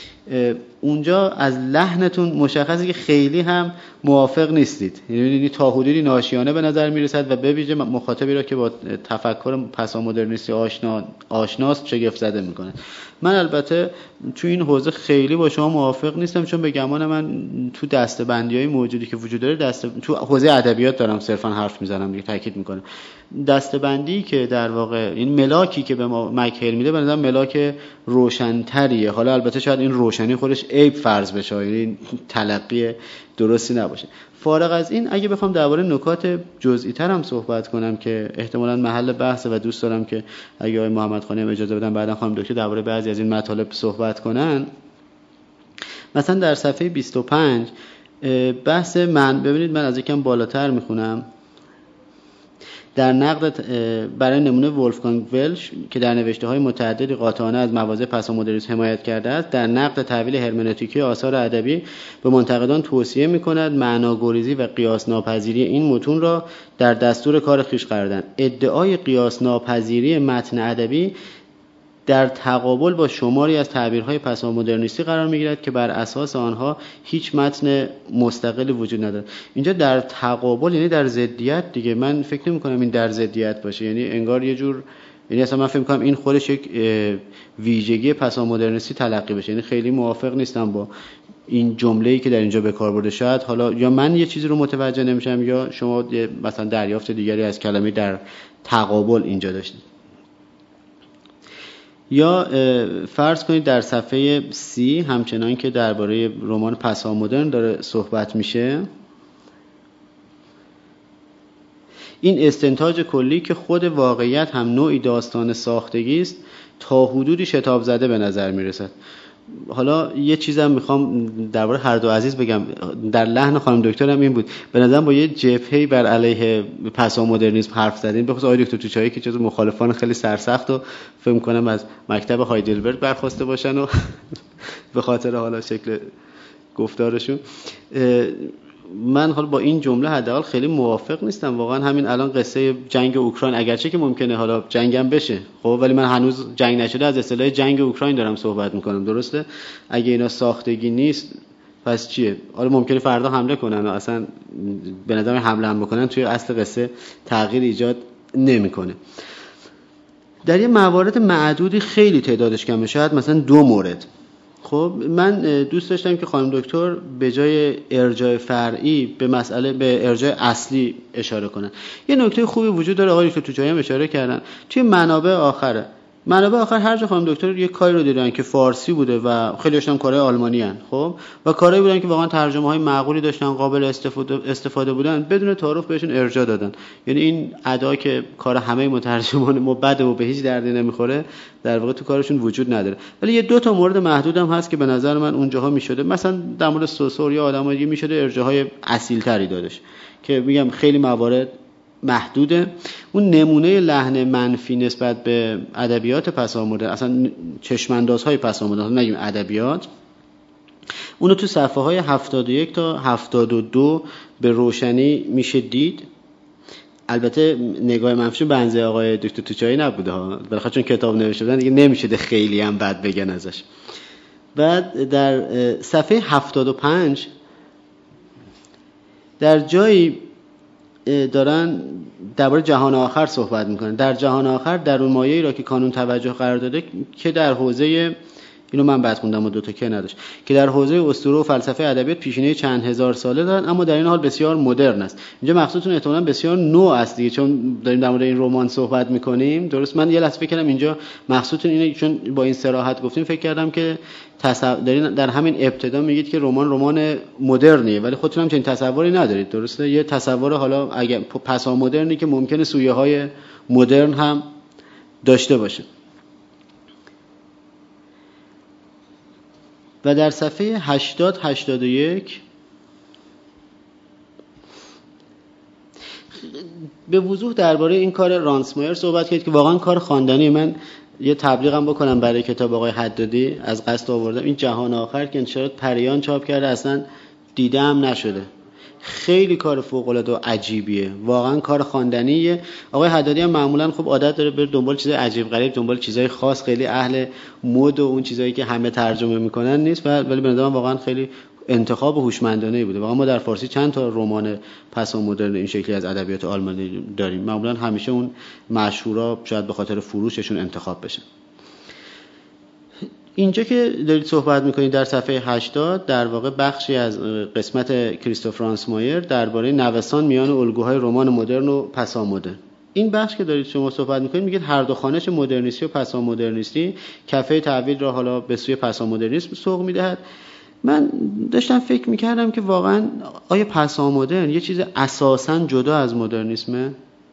اونجا از لحنتون مشخصه که خیلی هم موافق نیستید، یعنی تا حدودی ناشیانه به نظر میرسد و به ویژه مخاطبی را که با تفکر پسامدرنیستی آشنا آشناست شگفت زده میکنه. من البته تو این حوزه خیلی با شما موافق نیستم، چون به گمان من تو دسته‌بندی‌های موجودی که وجود داره، دسته تو حوزه ادبیات دارم صرفا حرف میزنم دیگه، تاکید میکنم، دسته‌بندی که در واقع این ملاکی که به ما مکهیل میده به نظر ملاک روشن‌تریه. حالا البته شاید این روشنی خودش عیب فرض بشه، یعنی تلقی درستی نباشه. فارغ از این، اگه بخوام درباره نکات جزئی تر هم صحبت کنم که احتمالاً محل بحثه و دوست دارم که اگه آقای محمد خانی هم اجازه بدن بعداً خانم دکتر درباره بعضی از این مطالب صحبت کنن. مثلا در صفحه بیست و پنج بحث من، ببینید من از یکم بالاتر میخونم، در نقد برای نمونه ولفگانگ ولش که در نوشته‌های متعددی قاطعانه از مواضع پسامدرنیسم حمایت کرده است، در نقد تحویل هرمنوتیکی آثار ادبی به منتقدان توصیه می‌کند معناگریزی و قیاس ناپذیری این متون را در دستور کار خویش قرار دهند. ادعای قیاس ناپذیری متن ادبی در تقابل با شماری از تعبیرهای پسامدرنیستی قرار می‌گیرد که بر اساس آنها هیچ متن مستقلی وجود ندارد. اینجا در تقابل یعنی در ضدیت دیگه. من فکر نمی‌کنم این در ضدیت باشه، یعنی انگار یه جور، یعنی اصلا من فکر می‌کنم این خودش یک ویژگی پسامدرنیستی تلقی بشه. یعنی خیلی موافق نیستم با این جمله‌ای که در اینجا به کار برده. شاید حالا یا من یه چیزی رو متوجه نمی‌شم یا شما مثلا دریافت دیگری از کلمه در تقابل اینجا داشتید. یا فرض کنید در صفحه سی همچنان که درباره رمان پسامدرن داره صحبت میشه، این استنتاج کلی که خود واقعیت هم نوعی داستان ساختگی است تا حدودی شتاب زده به نظر میرسد. حالا یه چیزم میخوام درباره هر دو عزیز بگم، در لحن خانم دکترم این بود، به نظرم با یه جبهه‌ای بر علیه پسامدرنیسم حرف زدین، به خصوص آقای دکتر توچایی که جزو مخالفان خیلی سرسخت و فکر کنم از مکتب هایدلبرگ برخواسته باشن و به خاطر حالا شکل گفتارشون. من حالا با این جمله حداقل خیلی موافق نیستم. واقعا همین الان قصه جنگ اوکراین، اگرچه که ممکنه حالا جنگم بشه خب، ولی من هنوز جنگ نشده از اصطلاح جنگ اوکراین دارم صحبت میکنم، درسته؟ اگه اینا ساختگی نیست پس چیه؟ حالا ممکنه فردا حمله کنن و اصلا به نظر حمله هم بکنن توی اصل قصه تغییر ایجاد نمیکنه. در یه موارد معدودی خیلی تعدادش کمه، شاید مثلا دو مورد. خب من دوست داشتم که خانم دکتر به جای ارجاع فرعی به مسئله به ارجاع اصلی اشاره کنن. یه نکته خوبی وجود داره، آقای دکتر توچایی هم اشاره کردن، توی منابع آخره. منابع آخر هر جا خانم دکتر یه کاری رو دیدن که فارسی بوده و خیلی هاشون کارهای آلمانی ان، خب و کارهایی بودن که واقعا ترجمه‌های معقولی داشتن، قابل استفاده استفاده بودن، بدون تعارف بهشون ارجاع دادن. یعنی این ادا که کار همه مترجمان ما بده و به هیچ دردی نمیخوره در واقع تو کارشون وجود نداره. ولی یه دو تا مورد محدودم هست که به نظر من اونجاها میشده، مثلا در مورد سوسور یا آدمایی میشده ارجاعهای اصیل‌تری دادش که میگم خیلی موارد محدوده. اون نمونه لحن منفی نسبت به ادبیات پسامدرن، اصلا چشماندازهای پسامدرن، نگیم ادبیات، اونو تو صفحه های هفتاد و یک تا هفتاد و دو به روشنی میشه دید. البته نگاه منفی بنزه آقای دکتر توچایی نبوده ها، بالاخره چون کتاب نوشته بودن دیگه نمیشه خیلی هم بد بگن ازش. بعد در صفحه هفتاد و پنج در جایی دارن درباره جهان آخر صحبت میکنن. در جهان آخر در اون مایه‌ای را که کانون توجه قرار داده که در حوزه، اینو من بعد خوندم و دو تا که نداشت، که در حوزه اسطوره و فلسفه ادبیات پیشینه چند هزار ساله دارن، اما در این حال بسیار مدرن است. اینجا مقصودتون احتمالاً بسیار نو است دیگه، چون داریم در مورد این رمان صحبت میکنیم. درست؟ من یه لحظه فکر کردم اینجا مقصودتون اینه، چون با این صراحت گفتیم فکر کردم که تصور در همین ابتدا میگید که رمان رمان مدرنیه، ولی خودتون هم چنین تصوری ندارید. درسته؟ یه تصور حالا اگه پسا مدرنی که ممکنه سویه‌های مدرن هم داشته باشه. و در صفحه هشتاد هشتاد و یک به وضوح درباره این کار رانسمایر صحبت کرد که واقعا کار خواندنی. من یه تبلیغم بکنم برای کتاب آقای حدادی، از قصد آوردم این جهان آخر که انتشارات پریان چاپ کرده، اصلا دیدم نشده. خیلی کار فوق‌العاده و عجیبیه، واقعا کار خواندنیه. آقای حدادی هم معمولا خب عادت داره بر دنبال چیزای عجیب غریب، دنبال چیزای خاص، خیلی اهل مد و اون چیزایی که همه ترجمه میکنن نیست، ولی به نظرم واقعا خیلی انتخاب هوشمندانه بوده. واقعا ما در فارسی چند تا رمان پسا مدرن این شکلی از ادبیات آلمانی داریم، معمولا همیشه اون مشهورا شاید به خاطر فروششون انتخاب بشه. اینجا که دارید صحبت میکنید در صفحه هشتاد، در واقع بخشی از قسمت کریستوف رانسمایر درباره نوسان میان الگوهای رمان مدرن و پسا مدرن. این بخش که دارید شما صحبت میکنید میگید هر دو خوانش مدرنیستی و پسا مدرنیستی کفه تحویل را حالا به سوی پسا مدرنیسم سوق میدهد. من داشتم فکر میکردم که واقعا آیا پسا مدرن یه چیز اساساً جدا از مدرنیسمه؟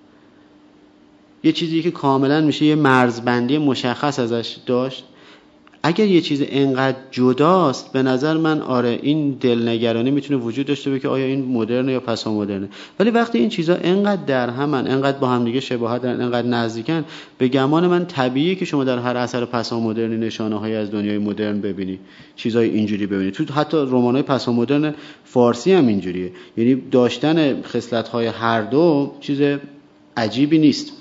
یه چیزی که کاملا میشه یه مرزبندی مشخص ازش داشت؟ اگر یه چیز انقدر جداست، به نظر من آره این دلنگرانی میتونه وجود داشته باشه که آیا این مدرنه یا پسا مدرنه. ولی وقتی این چیزا انقدر در همن، انقدر با هم دیگه شباهت دارن، انقدر نزدیکن، به گمان من طبیعیه که شما در هر اثر پسا مدرنی نشانه‌هایی از دنیای مدرن ببینی، چیزای اینجوری ببینی. تو حتی رمان‌های پسا مدرن فارسی هم اینجوریه، یعنی داشتن خصلت‌های هر دو چیز عجیبی نیست.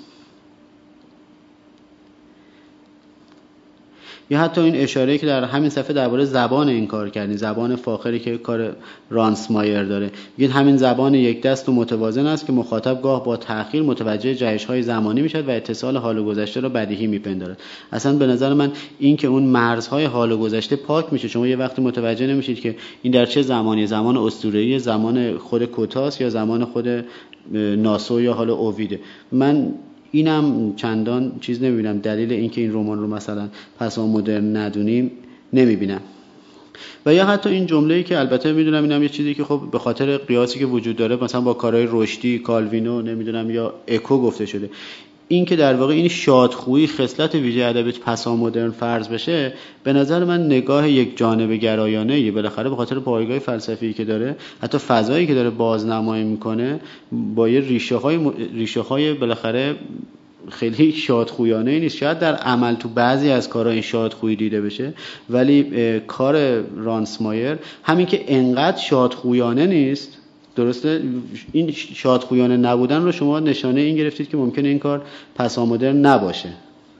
یا حتی این اشاره‌ای که در همین صفحه درباره زبان این کار کردین، زبان فاخری که کار رانسمایر داره، میگید همین زبان یک دست و متوازن است که مخاطب گاه با تأخیر متوجه جهش‌های زمانی میشد و اتصال حال و گذشته را بدیهی میپندارد. اصلا به نظر من این که اون مرزهای حال و گذشته پاک میشه، شما یه وقتی متوجه نمیشید که این در چه زمانی، زمان اسطوره‌ای، زمان خود کوتاس یا زمان خود ناسو یا حالا اوویده. من اینم چندان چیز نمیبینم، دلیل اینکه این رمان رو مثلا پسا مدرن ندونیم نمیبینم. و یا حتی این جمله‌ای که البته میدونم اینم یه چیزی که خب به خاطر قیاسی که وجود داره مثلا با کارهای رشدی، کالوینو، نمیدونم یا اکو گفته شده، این که در واقع این شادخویی خصلت ویژه ادبیات پسا مدرن فرض بشه، به نظر من نگاه یک جانبه گرایانه‌ایه. بالاخره به خاطر پایگاه فلسفی که داره، حتی فضایی که داره بازنمایی میکنه، با یه ریشه‌های م... ریشه‌های بالاخره خیلی شادخویانه نیست. شاید در عمل تو بعضی از کارها این شادخویی دیده بشه، ولی کار رانسمایر همین که انقدر شادخویانه نیست. درسته؟ این شادخویانه نبودن رو شما نشانه این گرفتید که ممکنه این کار پسا مدرن نباشه.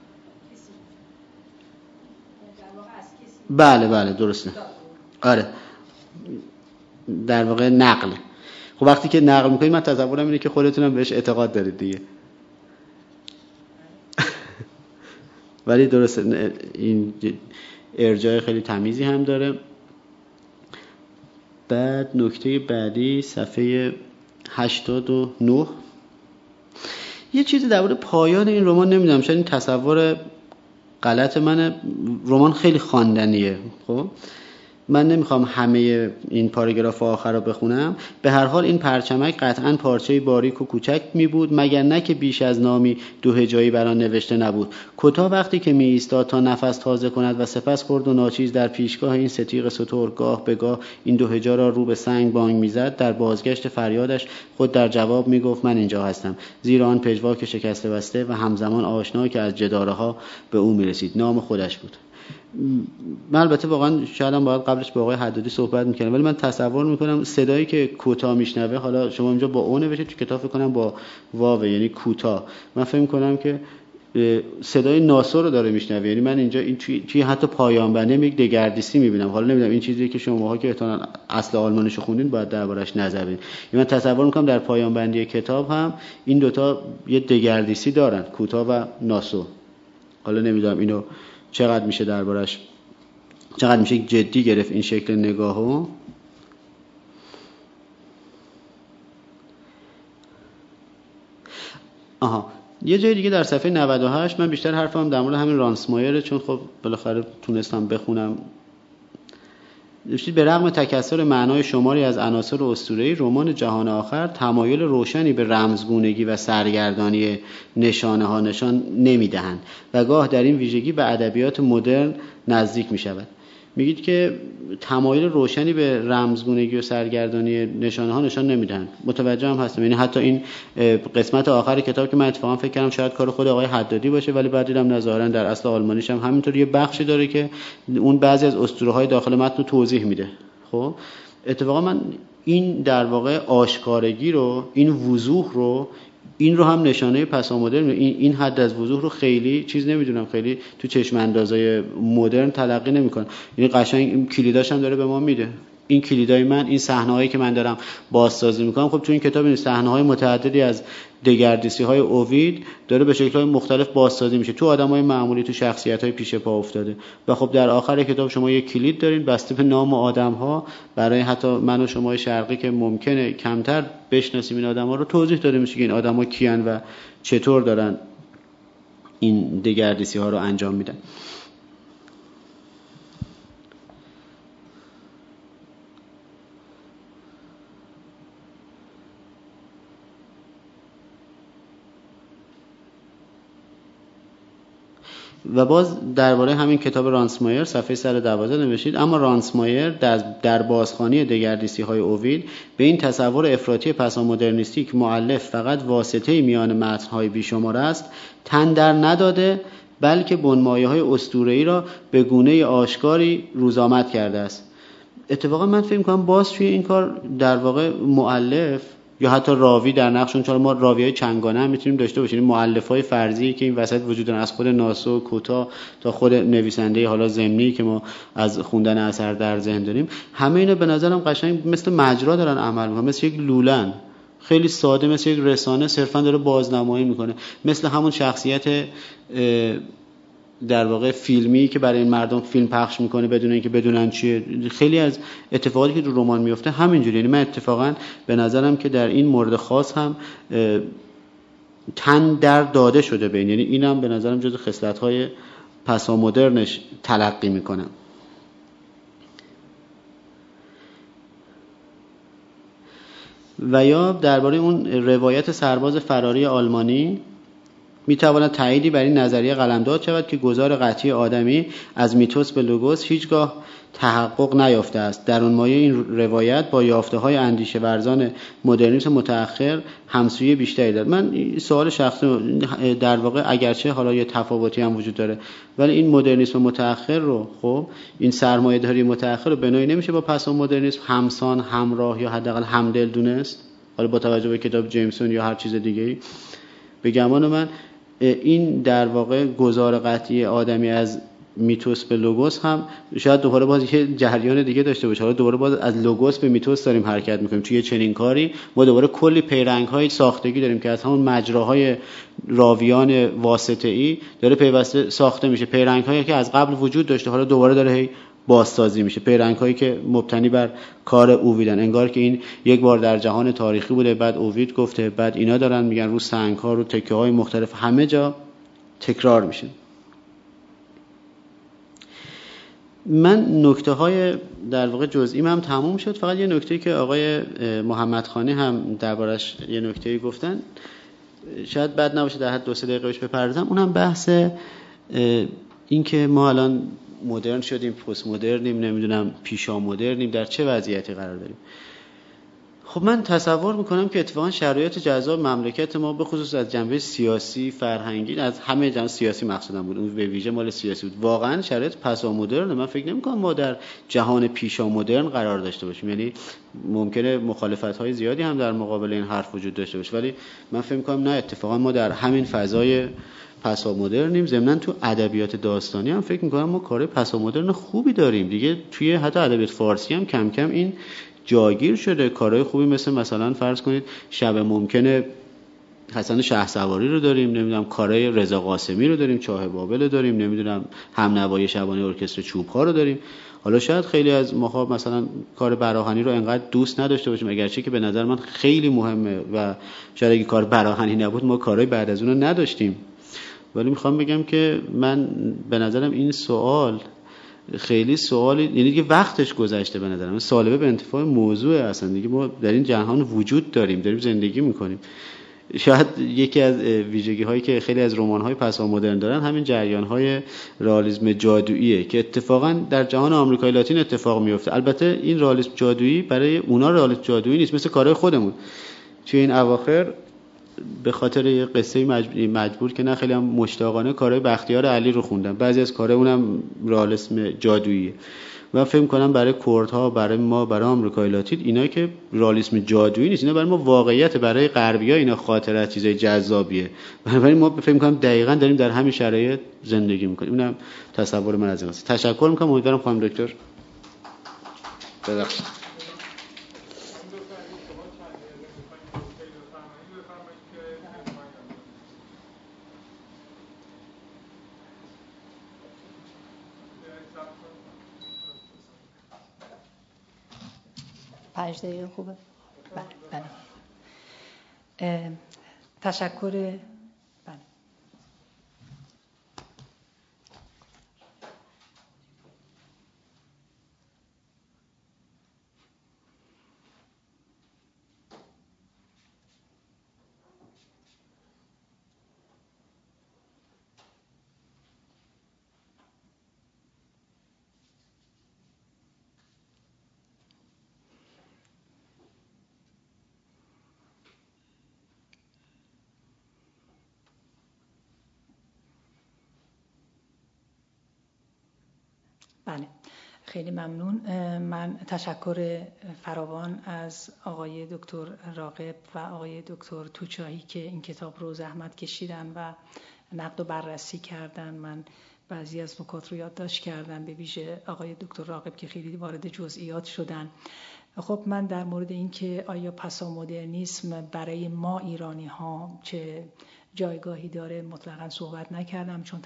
بله بله درسته. آره در واقع نقل. خب وقتی که نقل میکنید من تصورم اینه که خودتونم بهش اعتقاد دارید دیگه. ولی درسته این ارجاع خیلی تمیزی هم داره. بعد نکته بعدی صفحه هشتاد و نه، یه چیزی درباره پایان این رمان نمیدونم، شاید این تصور غلط منه. رمان خیلی خواندنیه، خب من نمیخوام همه این پاراگراف آخر رو بخونم. به هر حال این پرچمک قطعاً پارچه‌ای باریک و کوچک می بود، مگر نه که بیش از نامی دو هجایی بر آن نوشته نبود. کوتا وقتی که می ایستاد تا نفس تازه کند و سپس خرد و ناچیز در پیشگاه این ستیغ ستور گاه به گاه این دو هجا را رو به سنگ بانگ میزد، در بازگشت فریادش خود در جواب می گفت من اینجا هستم، زیرا آن پژواک شکسته بسته و همزمان آشنا که از جداره‌ها به او می رسید نام خودش بود. من البته واقعا شاید هم باید قبلش با آقای حدادی صحبت میکنم، ولی من تصور میکنم صدایی که کوتا میشنوه، حالا شما اینجا با اون نوشته، تو کتاب فکر کنم با واو، یعنی کوتا، من فکر میکنم که صدای ناسو رو داره میشنوه. یعنی من اینجا این توی, توی حتی پایان بندی یک دگردیسی میبینم. حالا نمیدونم این چیزی که شماها که احتمالاً اصل آلمانیشو خوندین باید دربارش نظر بدین. من تصور میکنم در پایان بندی کتاب هم این دوتا یه دگردیسی دارن، کوتا و ناسو. حالا نمیدونم اینو چقدر میشه دربارش چقدر میشه جدی گرفت این شکل نگاهو. آها یه جای دیگه در صفحه نود و هشت من بیشتر حرفم در مورد همین رانسمایره، چون خب بالاخره تونستم بخونم. نوشتید به رغم تکثر معنای شماری از عناصر اسطوره‌ای، رمان جهان آخر تمایل روشنی به رمزگونگی و سرگردانی نشانه ها نشان نمیدهند و گاه در این ویژگی به ادبیات مدرن نزدیک می شود. میگید که تمایل روشنی به رمزگونگی و سرگردانی نشانه ها نشان نمیدن. متوجه هم هستم. یعنی حتی این قسمت آخر کتاب که من اتفاقا فکر کردم شاید کار خود آقای حدادی باشه، ولی بعد دیدم نظاراً در اصل آلمانیش هم همینطور یه بخشی داره که اون بعضی از اسطوره های داخل متن رو توضیح میده. خب اتفاقا من این در واقع آشکارگی رو، این وضوح رو، این رو هم نشانه پسامدرن، این این حد از وضوح رو خیلی چیز نمیدونم، خیلی تو چشم اندازای مدرن تلقی نمیکنه. یعنی قشنگ این کلیداش هم داره به ما میده. این کلیدای من، این صحنه‌هایی که من دارم بازسازی میکنم، خب تو این کتاب این صحنه‌های متعددی از دگردیسی‌های اوید داره به شکل‌های مختلف بازسازی میشه، تو آدم‌های معمولی، تو شخصیت‌های پیش پا افتاده. و خب در آخر کتاب شما یک کلید دارین بسته به نام آدم‌ها، برای حتی من و شما شرقی که ممکنه کمتر بشناسیم این آدم‌ها رو توضیح داده میشه که این آدم‌ها کیان و چطور دارن این دگردیسی‌ها رو انجام میدن. و باز درباره همین کتاب رانسمایر صفحه صد و دوازده نوشتید اما رانسمایر در در بازخوانی دگردیسی‌های اوید به این تصور افراطی پسامدرنیستی که مؤلف فقط واسطه میان متن‌های بیشمار است تن در نداده، بلکه بنمایه‌های اسطوره‌ای را به گونه آشکاری روزآمد کرده است. اتفاقا من فکر می‌کنم باز توی این کار در واقع مؤلف یا حتی راوی در نقشون، چون ما راویای چنگانه هم میتونیم داشته باشیم، مؤلفای فرضی که این وسط وجود دارن، از خود ناسو کوتا تا خود نویسنده حالا ضمنی که ما از خوندن اثر در ذهن داریم، همه اینا به نظرم قشنگ مثل مجرا دارن عمل میکنن، مثل یک لولن خیلی ساده، مثل یک رسانه صرفا داره بازنمایی میکنه، مثل همون شخصیت در واقع فیلمی که برای این مردم فیلم پخش میکنه بدون اینکه بدونن چیه. خیلی از اتفاقاتی که تو رمان میفته همینجوری. یعنی من اتفاقا به نظرم که در این مورد خاص هم تن در داده شده بین، یعنی اینم به نظرم جز خصلت‌های پسامدرنش تلقی میکنم. و یا درباره اون روایت سرباز فراری آلمانی میتواند تأییدی بر این نظریه قلمداد شود که گذار قطعی آدمی از میتوس به لوگوس هیچگاه تحقق نیافته است. در اون مایه این روایت با یافته‌های اندیشه ورزان مدرنیسم متأخر همسویی بیشتری دارد. من سوال شخصی در واقع اگرچه حالا یه تفاوتی هم وجود داره، ولی این مدرنیسم متأخر رو، خب این سرمایه‌داری متأخر رو بنایی نمیشه با پسامدرنیسم همسان، همراه یا حداقل همدل دونست. حالا با توجه به کتاب جیمسون یا هر چیز دیگه‌ای، به گمان من این در واقع گذار قطعی آدمی از میتوس به لوگوس هم شاید دوباره باز یه جریان دیگه داشته باشه. حالا دوباره باز از لوگوس به میتوس داریم حرکت میکنیم. توی چنین کاری ما دوباره کلی پیرنگ‌های ساختگی داریم که از همون مجراهای راویان واسطه‌ای داره پیوسته ساخته میشه، پیرنگ‌هایی که از قبل وجود داشته حالا دوباره داره هی بازسازی میشه، پیرنگ‌هایی که مبتنی بر کار اوویدن، انگار که این یک بار در جهان تاریخی بوده، بعد اووید گفته، بعد اینا دارن میگن رو سنگ‌ها، رو تکه‌های مختلف، همه جا تکرار میشه. من نکته‌های در واقع جزئی هم تموم شد، فقط یه نکته‌ای که آقای محمدخانی هم دربارش یه نکته‌ای گفتن شاید بد نباشه در حد دو سه دقیقه بهش بپردازم. اونم بحث این که ما الان مدرن شدیم، پست مدرنیم، نمیدونم پیشا مدرنیم، در چه وضعیتی قرار داریم. خب من تصور میکنم که اتفاقا شرایط جذاب مملکت ما به خصوص از جنبه سیاسی فرهنگی، از همه جنبه سیاسی مقصودم بود، اون به ویژه مال سیاسی بود، واقعا شرایط پسا مدرن. من فکر نمیکنم ما در جهان پیشا مدرن قرار داشته باشیم. یعنی ممکنه مخالفت‌های زیادی هم در مقابل این حرف وجود داشته باشه، ولی من فکر میکنم نه، اتفاقا ما در همین فضای پسا مدرنیم. ضمناً تو ادبیات داستانی هم فکر میکنم ما کار پسا مدرن خوبی داریم دیگه. توی حتی ادبیات فارسی هم کم کم این جاگیر شده. کارهای خوبی مثل مثلا فرض کنید شب ممکنه حسن شهسواری رو داریم، نمیدونم کارهای رضا قاسمی رو داریم، چاه بابل رو داریم، نمیدونم همنوای شبانه ارکستر چوب‌ها رو داریم. حالا شاید خیلی از ما مثلا کار براهنی رو انقدر دوست نداشته باشیم، اگرچه که به نظر من خیلی مهمه و شاید اگه کار براهنی نبود ما کارهای بعد از اون رو نداشتیم. ولی میخوام بگم که من به نظرم این سوال خیلی سوالی، یعنی دیگه وقتش گذشته به نظرم. سالبه به انتفاع موضوع اصلا دیگه ما در این جهان وجود داریم، داریم زندگی میکنیم. شاید یکی از ویژگی هایی که خیلی از رمان های پسا مدرن دارن همین جریان های رئالیسم جادوییه که اتفاقا در جهان آمریکای لاتین اتفاق میفته. البته این رئالیسم جادویی برای اونا رئالیسم جادویی نیست، مثل کارهای خودمون. توی این اواخر به خاطر یه قصه مجبور که نه خیلی هم مشتاقانه کارهای بختیار علی رو خوندم. بعضی از کارهای اونم رئالیسم جادوییه و فکر کنم برای کردها، برای ما، برای آمریکای لاتین اینا که رئالیسم جادویی نیست، اینا برای ما واقعیت، برای غربی‌ها اینا خاطره، چیزای جذابیه. بنابراین ما فکر کنم دقیقاً داریم در همین شرایط زندگی می‌کنیم. اونم تصور من از این است. تشکر می‌کنم. امیدوارم خانم دکتر ببخشید. پنج دقیقه خوبه؟ بله بله. تشکر. بله. بله خیلی ممنون. من تشکر فراوان از آقای دکتر راغب و آقای دکتر توچاهی که این کتاب رو زحمت کشیدن و نقد و بررسی کردن. من بعضی از نکات رو یادداشت کردم، به ویژه آقای دکتر راغب که خیلی وارد جزئیات شدن. خب من در مورد این که آیا پسا مدرنیسم برای ما ایرانی ها چه جایگاهی داره مطلقاً صحبت نکردم، چون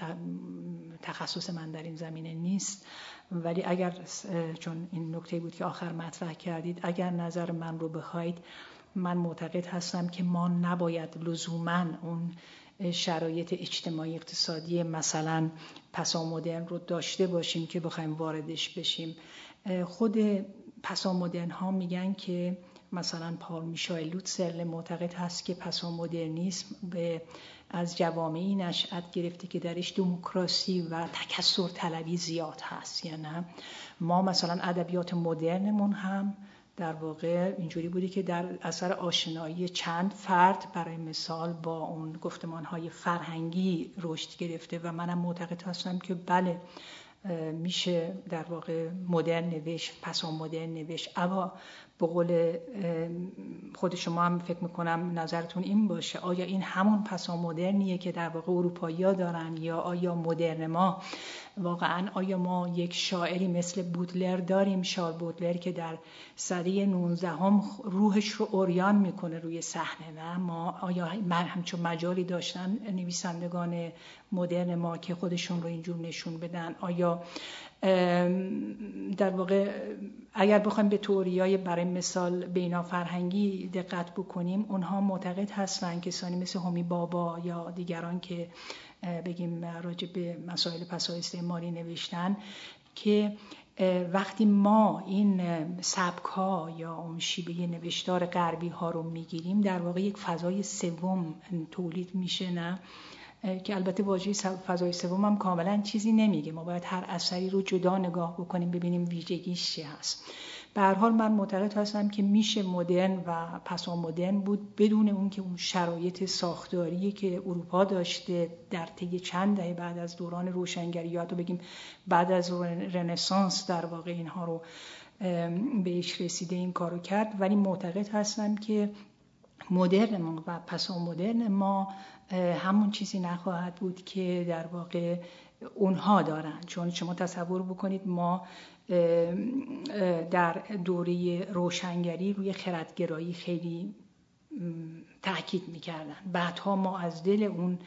تخصص من در این زمینه نیست. ولی اگر، چون این نکته بود که آخر مطرح کردید، اگر نظر من رو بخواید، من معتقد هستم که ما نباید لزوماً اون شرایط اجتماعی اقتصادی مثلا پسا مدرن رو داشته باشیم که بخوایم واردش بشیم. خود پسا مدرن ها میگن که مثلا پال میشایل لوتسل معتقد هست که پسا مدرنیسم به از جوامعی نشأت گرفته که درش دموکراسی و تکثر طلبی زیاد هست. یعنی ما مثلا ادبیات مدرنمون هم در واقع اینجوری بودی که در اثر آشنایی چند فرد برای مثال با اون گفتمانهای فرهنگی رشد گرفته و منم معتقد هستم که بله میشه در واقع مدرن نوشت، پسا مدرن نوشت. اما به قول خود شما هم فکر میکنم نظرتون این باشه، آیا این همون پسا مدرنیه که در واقع اروپایی‌ها دارن، یا آیا مدرن ما واقعا، آیا ما یک شاعری مثل بودلر داریم، شارل بودلر که در سده نوزدهم روحش رو عریان میکنه روی صحنه، نه ما آیا من همچون مجالی داشتن نویسندگان مدرن ما که خودشون رو اینجور نشون بدن؟ آیا در واقع اگر بخوایم به تئوریای برای مثال بینا فرهنگی دقت بکنیم، اونها معتقد هستن، کسانی مثل همی بابا یا دیگران که بگیم راجع به مسائل پسا استعماری نوشتن، که وقتی ما این سبک ها یا اون شیوه نوشتار غربی ها رو میگیریم، در واقع یک فضای سوم تولید میشه، نه که البته واژه فضای سوم هم کاملا چیزی نمیگه. ما باید هر اثری رو جدا نگاه بکنیم ببینیم ویژگیش چی هست. به هر حال من معتقد هستم که میشه مدرن و پسا مدرن بود بدون اون که اون شرایط ساختاری که اروپا داشته در طی چند دهه بعد از دوران روشنگری یا حتی بگیم بعد از رنسانس در واقع اینها رو بهش رسیده این کارو کرد. ولی معتقد هستم که مدرن ما و پسا مدرن ما همون چیزی نخواهد بود که در واقع اونها دارن. چون شما تصور بکنید ما در دوره روشنگری روی خردگرایی خیلی تأکید میکردن، بعدها ما از دل اون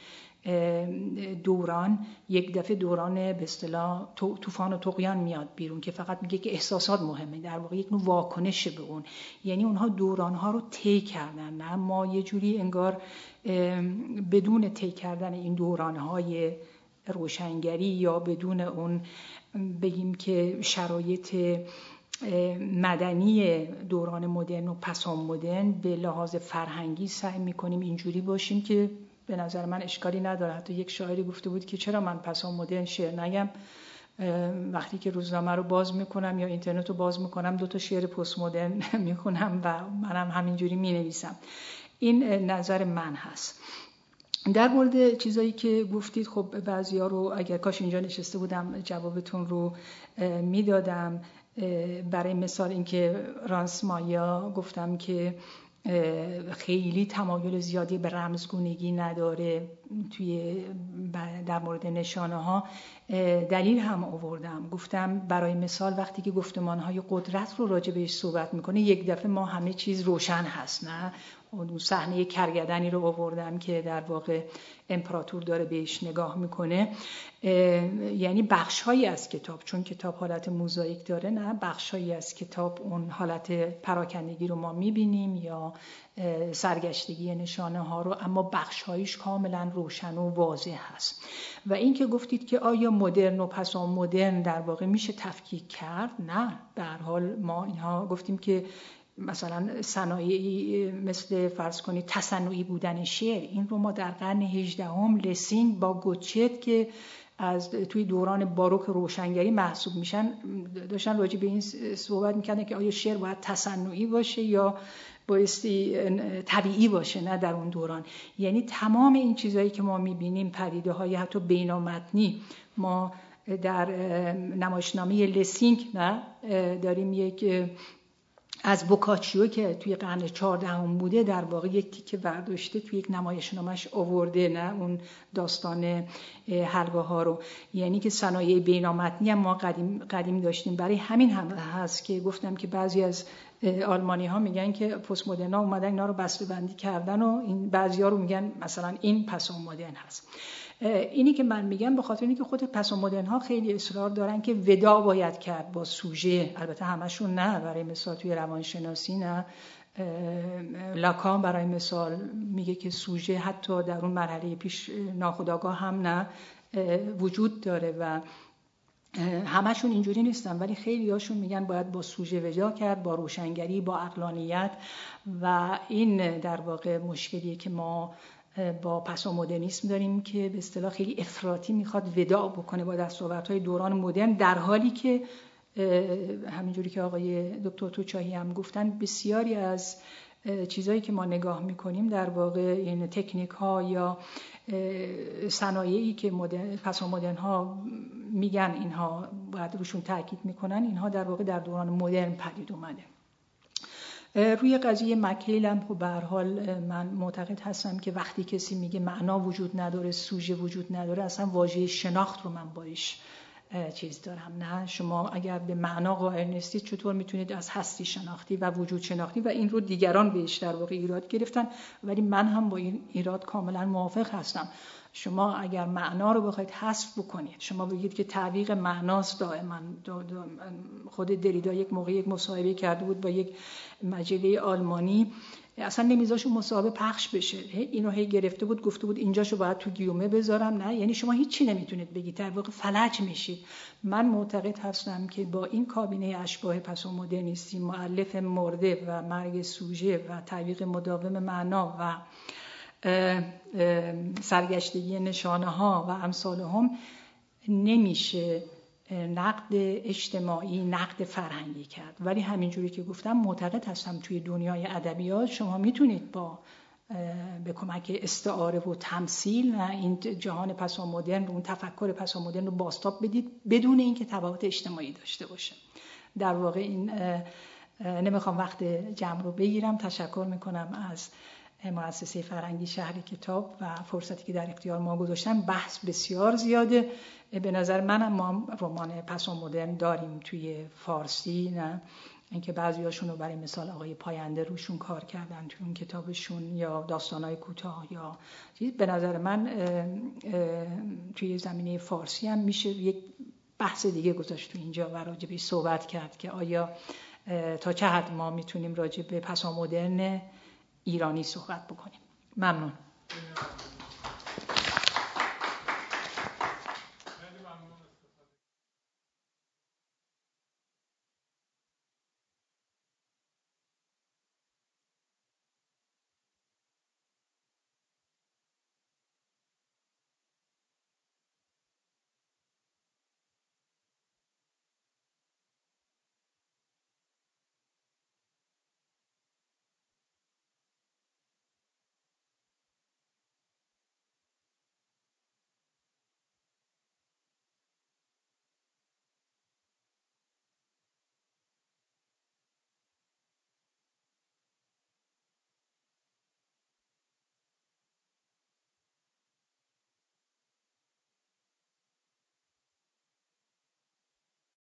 دوران یک دفعه دوران به اصطلاح طوفان و طغیان میاد بیرون که فقط میگه که احساسات مهمه، در واقع یک نوع واکنش به اون. یعنی اونها دورانها رو طی کردن، نه ما یه جوری انگار بدون طی کردن این دورانهای روشنگری یا بدون اون بگیم که شرایط مدنی دوران مدرن و پسا مدرن به لحاظ فرهنگی سعی میکنیم اینجوری باشیم که به نظر من اشکالی نداره. حتی یک شاعری گفته بود که چرا من پسا مدرن شعر نگم، وقتی که روزنامه رو باز میکنم یا اینترنت رو باز میکنم دو تا شعر پست مدرن میخونم و منم همینجوری مینویسم. این نظر من هست. در مورد چیزایی که گفتید خب بعضیا رو اگر کاش اینجا نشسته بودم جوابتون رو میدادم. برای مثال اینکه رانس مایا گفتم که خیلی تمایل زیادی به رمزگونگی نداره توی در مورد نشانه ها. دلیل هم آوردم، گفتم برای مثال وقتی که گفتمانهای قدرت رو راجع بهش صحبت میکنه یک دفعه ما همه چیز روشن هست، نه اون صحنه کرگدنی رو آوردم که در واقع امپراتور داره بهش نگاه میکنه. یعنی بخشهایی از کتاب، چون کتاب حالت موزاییک داره، نه بخشهایی از کتاب اون حالت پراکندگی رو ما میبینیم یا سرگشتگی نشانه ها رو، اما بخشهایش کاملا روشن و واضح هست. و این که گفتید که آیا مدرن و پسا مدرن در واقع میشه تفکیک کرد، نه. به هر حال ما اینها گفتیم که مثلا صنایعی مثل فرض کنید تصنعی بودن شعر، این رو ما در قرن هجدهم لسینگ با گوتچت که از توی دوران باروک روشنگری محسوب میشن داشتن راجع به این صحبت میکردن که آیا شعر باید تصنعی باشه یا بایستی طبیعی باشه، نه در اون دوران. یعنی تمام این چیزایی که ما میبینیم، پدیده های حتی بینامتنی، ما در نمایشنامه لسینگ نه داریم یک از بوکاچیو که توی قرن چهاردهم بوده در واقع یک تیکه برداشته توی یک نمایشنامه‌اش آورده، نه اون داستان حلقه ها رو. یعنی که صنایع بینامتنی هم ما قدیم قدیم داشتیم. برای همین هم هست که گفتم که بعضی از آلمانی ها میگن که پست مدرن ها اومدن اینا رو بسته‌بندی کردن و این بعضیا رو میگن مثلا این پسا مدرن هست. اینی که من میگم به خاطر اینکه خود پسا مدرن ها خیلی اصرار دارن که ودا باید کرد با سوژه. البته همشون نه، برای مثال توی روانشناسی نه، لاکان برای مثال میگه که سوژه حتی در اون مرحله پیش ناخودآگاه هم نه وجود داره و همشون اینجوری نیستن، ولی خیلی هاشون میگن باید با سوژه ودا کرد، با روشنگری، با عقلانیت. و این در واقع مشکلیه که ما با پسا مدرنیسم داریم که به اصطلاح خیلی افراطی میخواد وداع بکنه با دستاوردهای دوران مدرن، در حالی که همینجوری که آقای دکتر توچاهی هم گفتن بسیاری از چیزایی که ما نگاه میکنیم در واقع این تکنیک ها یا صنایعی که مدرن پسا مدرن ها میگن اینها باید روشون تاکید میکنن، اینها در واقع در دوران مدرن پدید اومده. روی قضیه مکیل هم خب به هر حال من معتقد هستم که وقتی کسی میگه معنا وجود نداره، سوژه وجود نداره، اصلا واژه شناخت رو من باش چیز دارم. نه، شما اگر به معنا قائل نیستید چطور میتونید از هستی شناختی و وجود شناختی، و این رو دیگران بهش در واقع ایراد گرفتن، ولی من هم با این ایراد کاملا موافق هستم. شما اگر معنا رو بخواید حذف بکنید، شما بگید که تعویق معناست دائما. خود دریدا یک موقع یک مصاحبه کرده بود با یک مجله آلمانی، اصلا نمیذاش مصاحبه پخش بشه، اینو هی گرفته بود گفته بود اینجاشو باید تو گیومه بذارم. نه، یعنی شما هیچی نمیتونید بگید، در واقع فلج میشید. من معتقد هستم که با این کابینه اشباح پسا مدرنیستی، مؤلف مرده و مرگ سوژه و تعویق مداوم معنا و سرگشتگی نشانه ها و امثال هم، نمیشه نقد اجتماعی، نقد فرهنگی کرد. ولی همینجوری که گفتم معتقد هستم توی دنیای ادبیات شما میتونید با به کمک استعاره و تمثیل این جهان پسامدرن و اون تفکر پسامدرن رو بازتاب بدید بدون اینکه تبعات اجتماعی داشته باشه. در واقع این نمیخوام وقت جمع رو بگیرم. تشکر میکنم از مؤسسه فرهنگی شهر کتاب و فرصتی که در اختیار ما گذاشتن. بحث بسیار زیاده. به نظر منم ما رمان پسامدرن داریم توی فارسی، نه اینکه بعضیاشون رو برای مثال آقای پاینده روشون کار کردن توی اون کتابشون، یا داستانای کوتاه یا چیز. به نظر من توی زمینه فارسی هم میشه یک بحث دیگه گذاشت تو اینجا و راجع بهش صحبت کرد که آیا تا چه حد ما میتونیم راجع به پسامدرن ایرانی صحبت بکنیم. ممنون.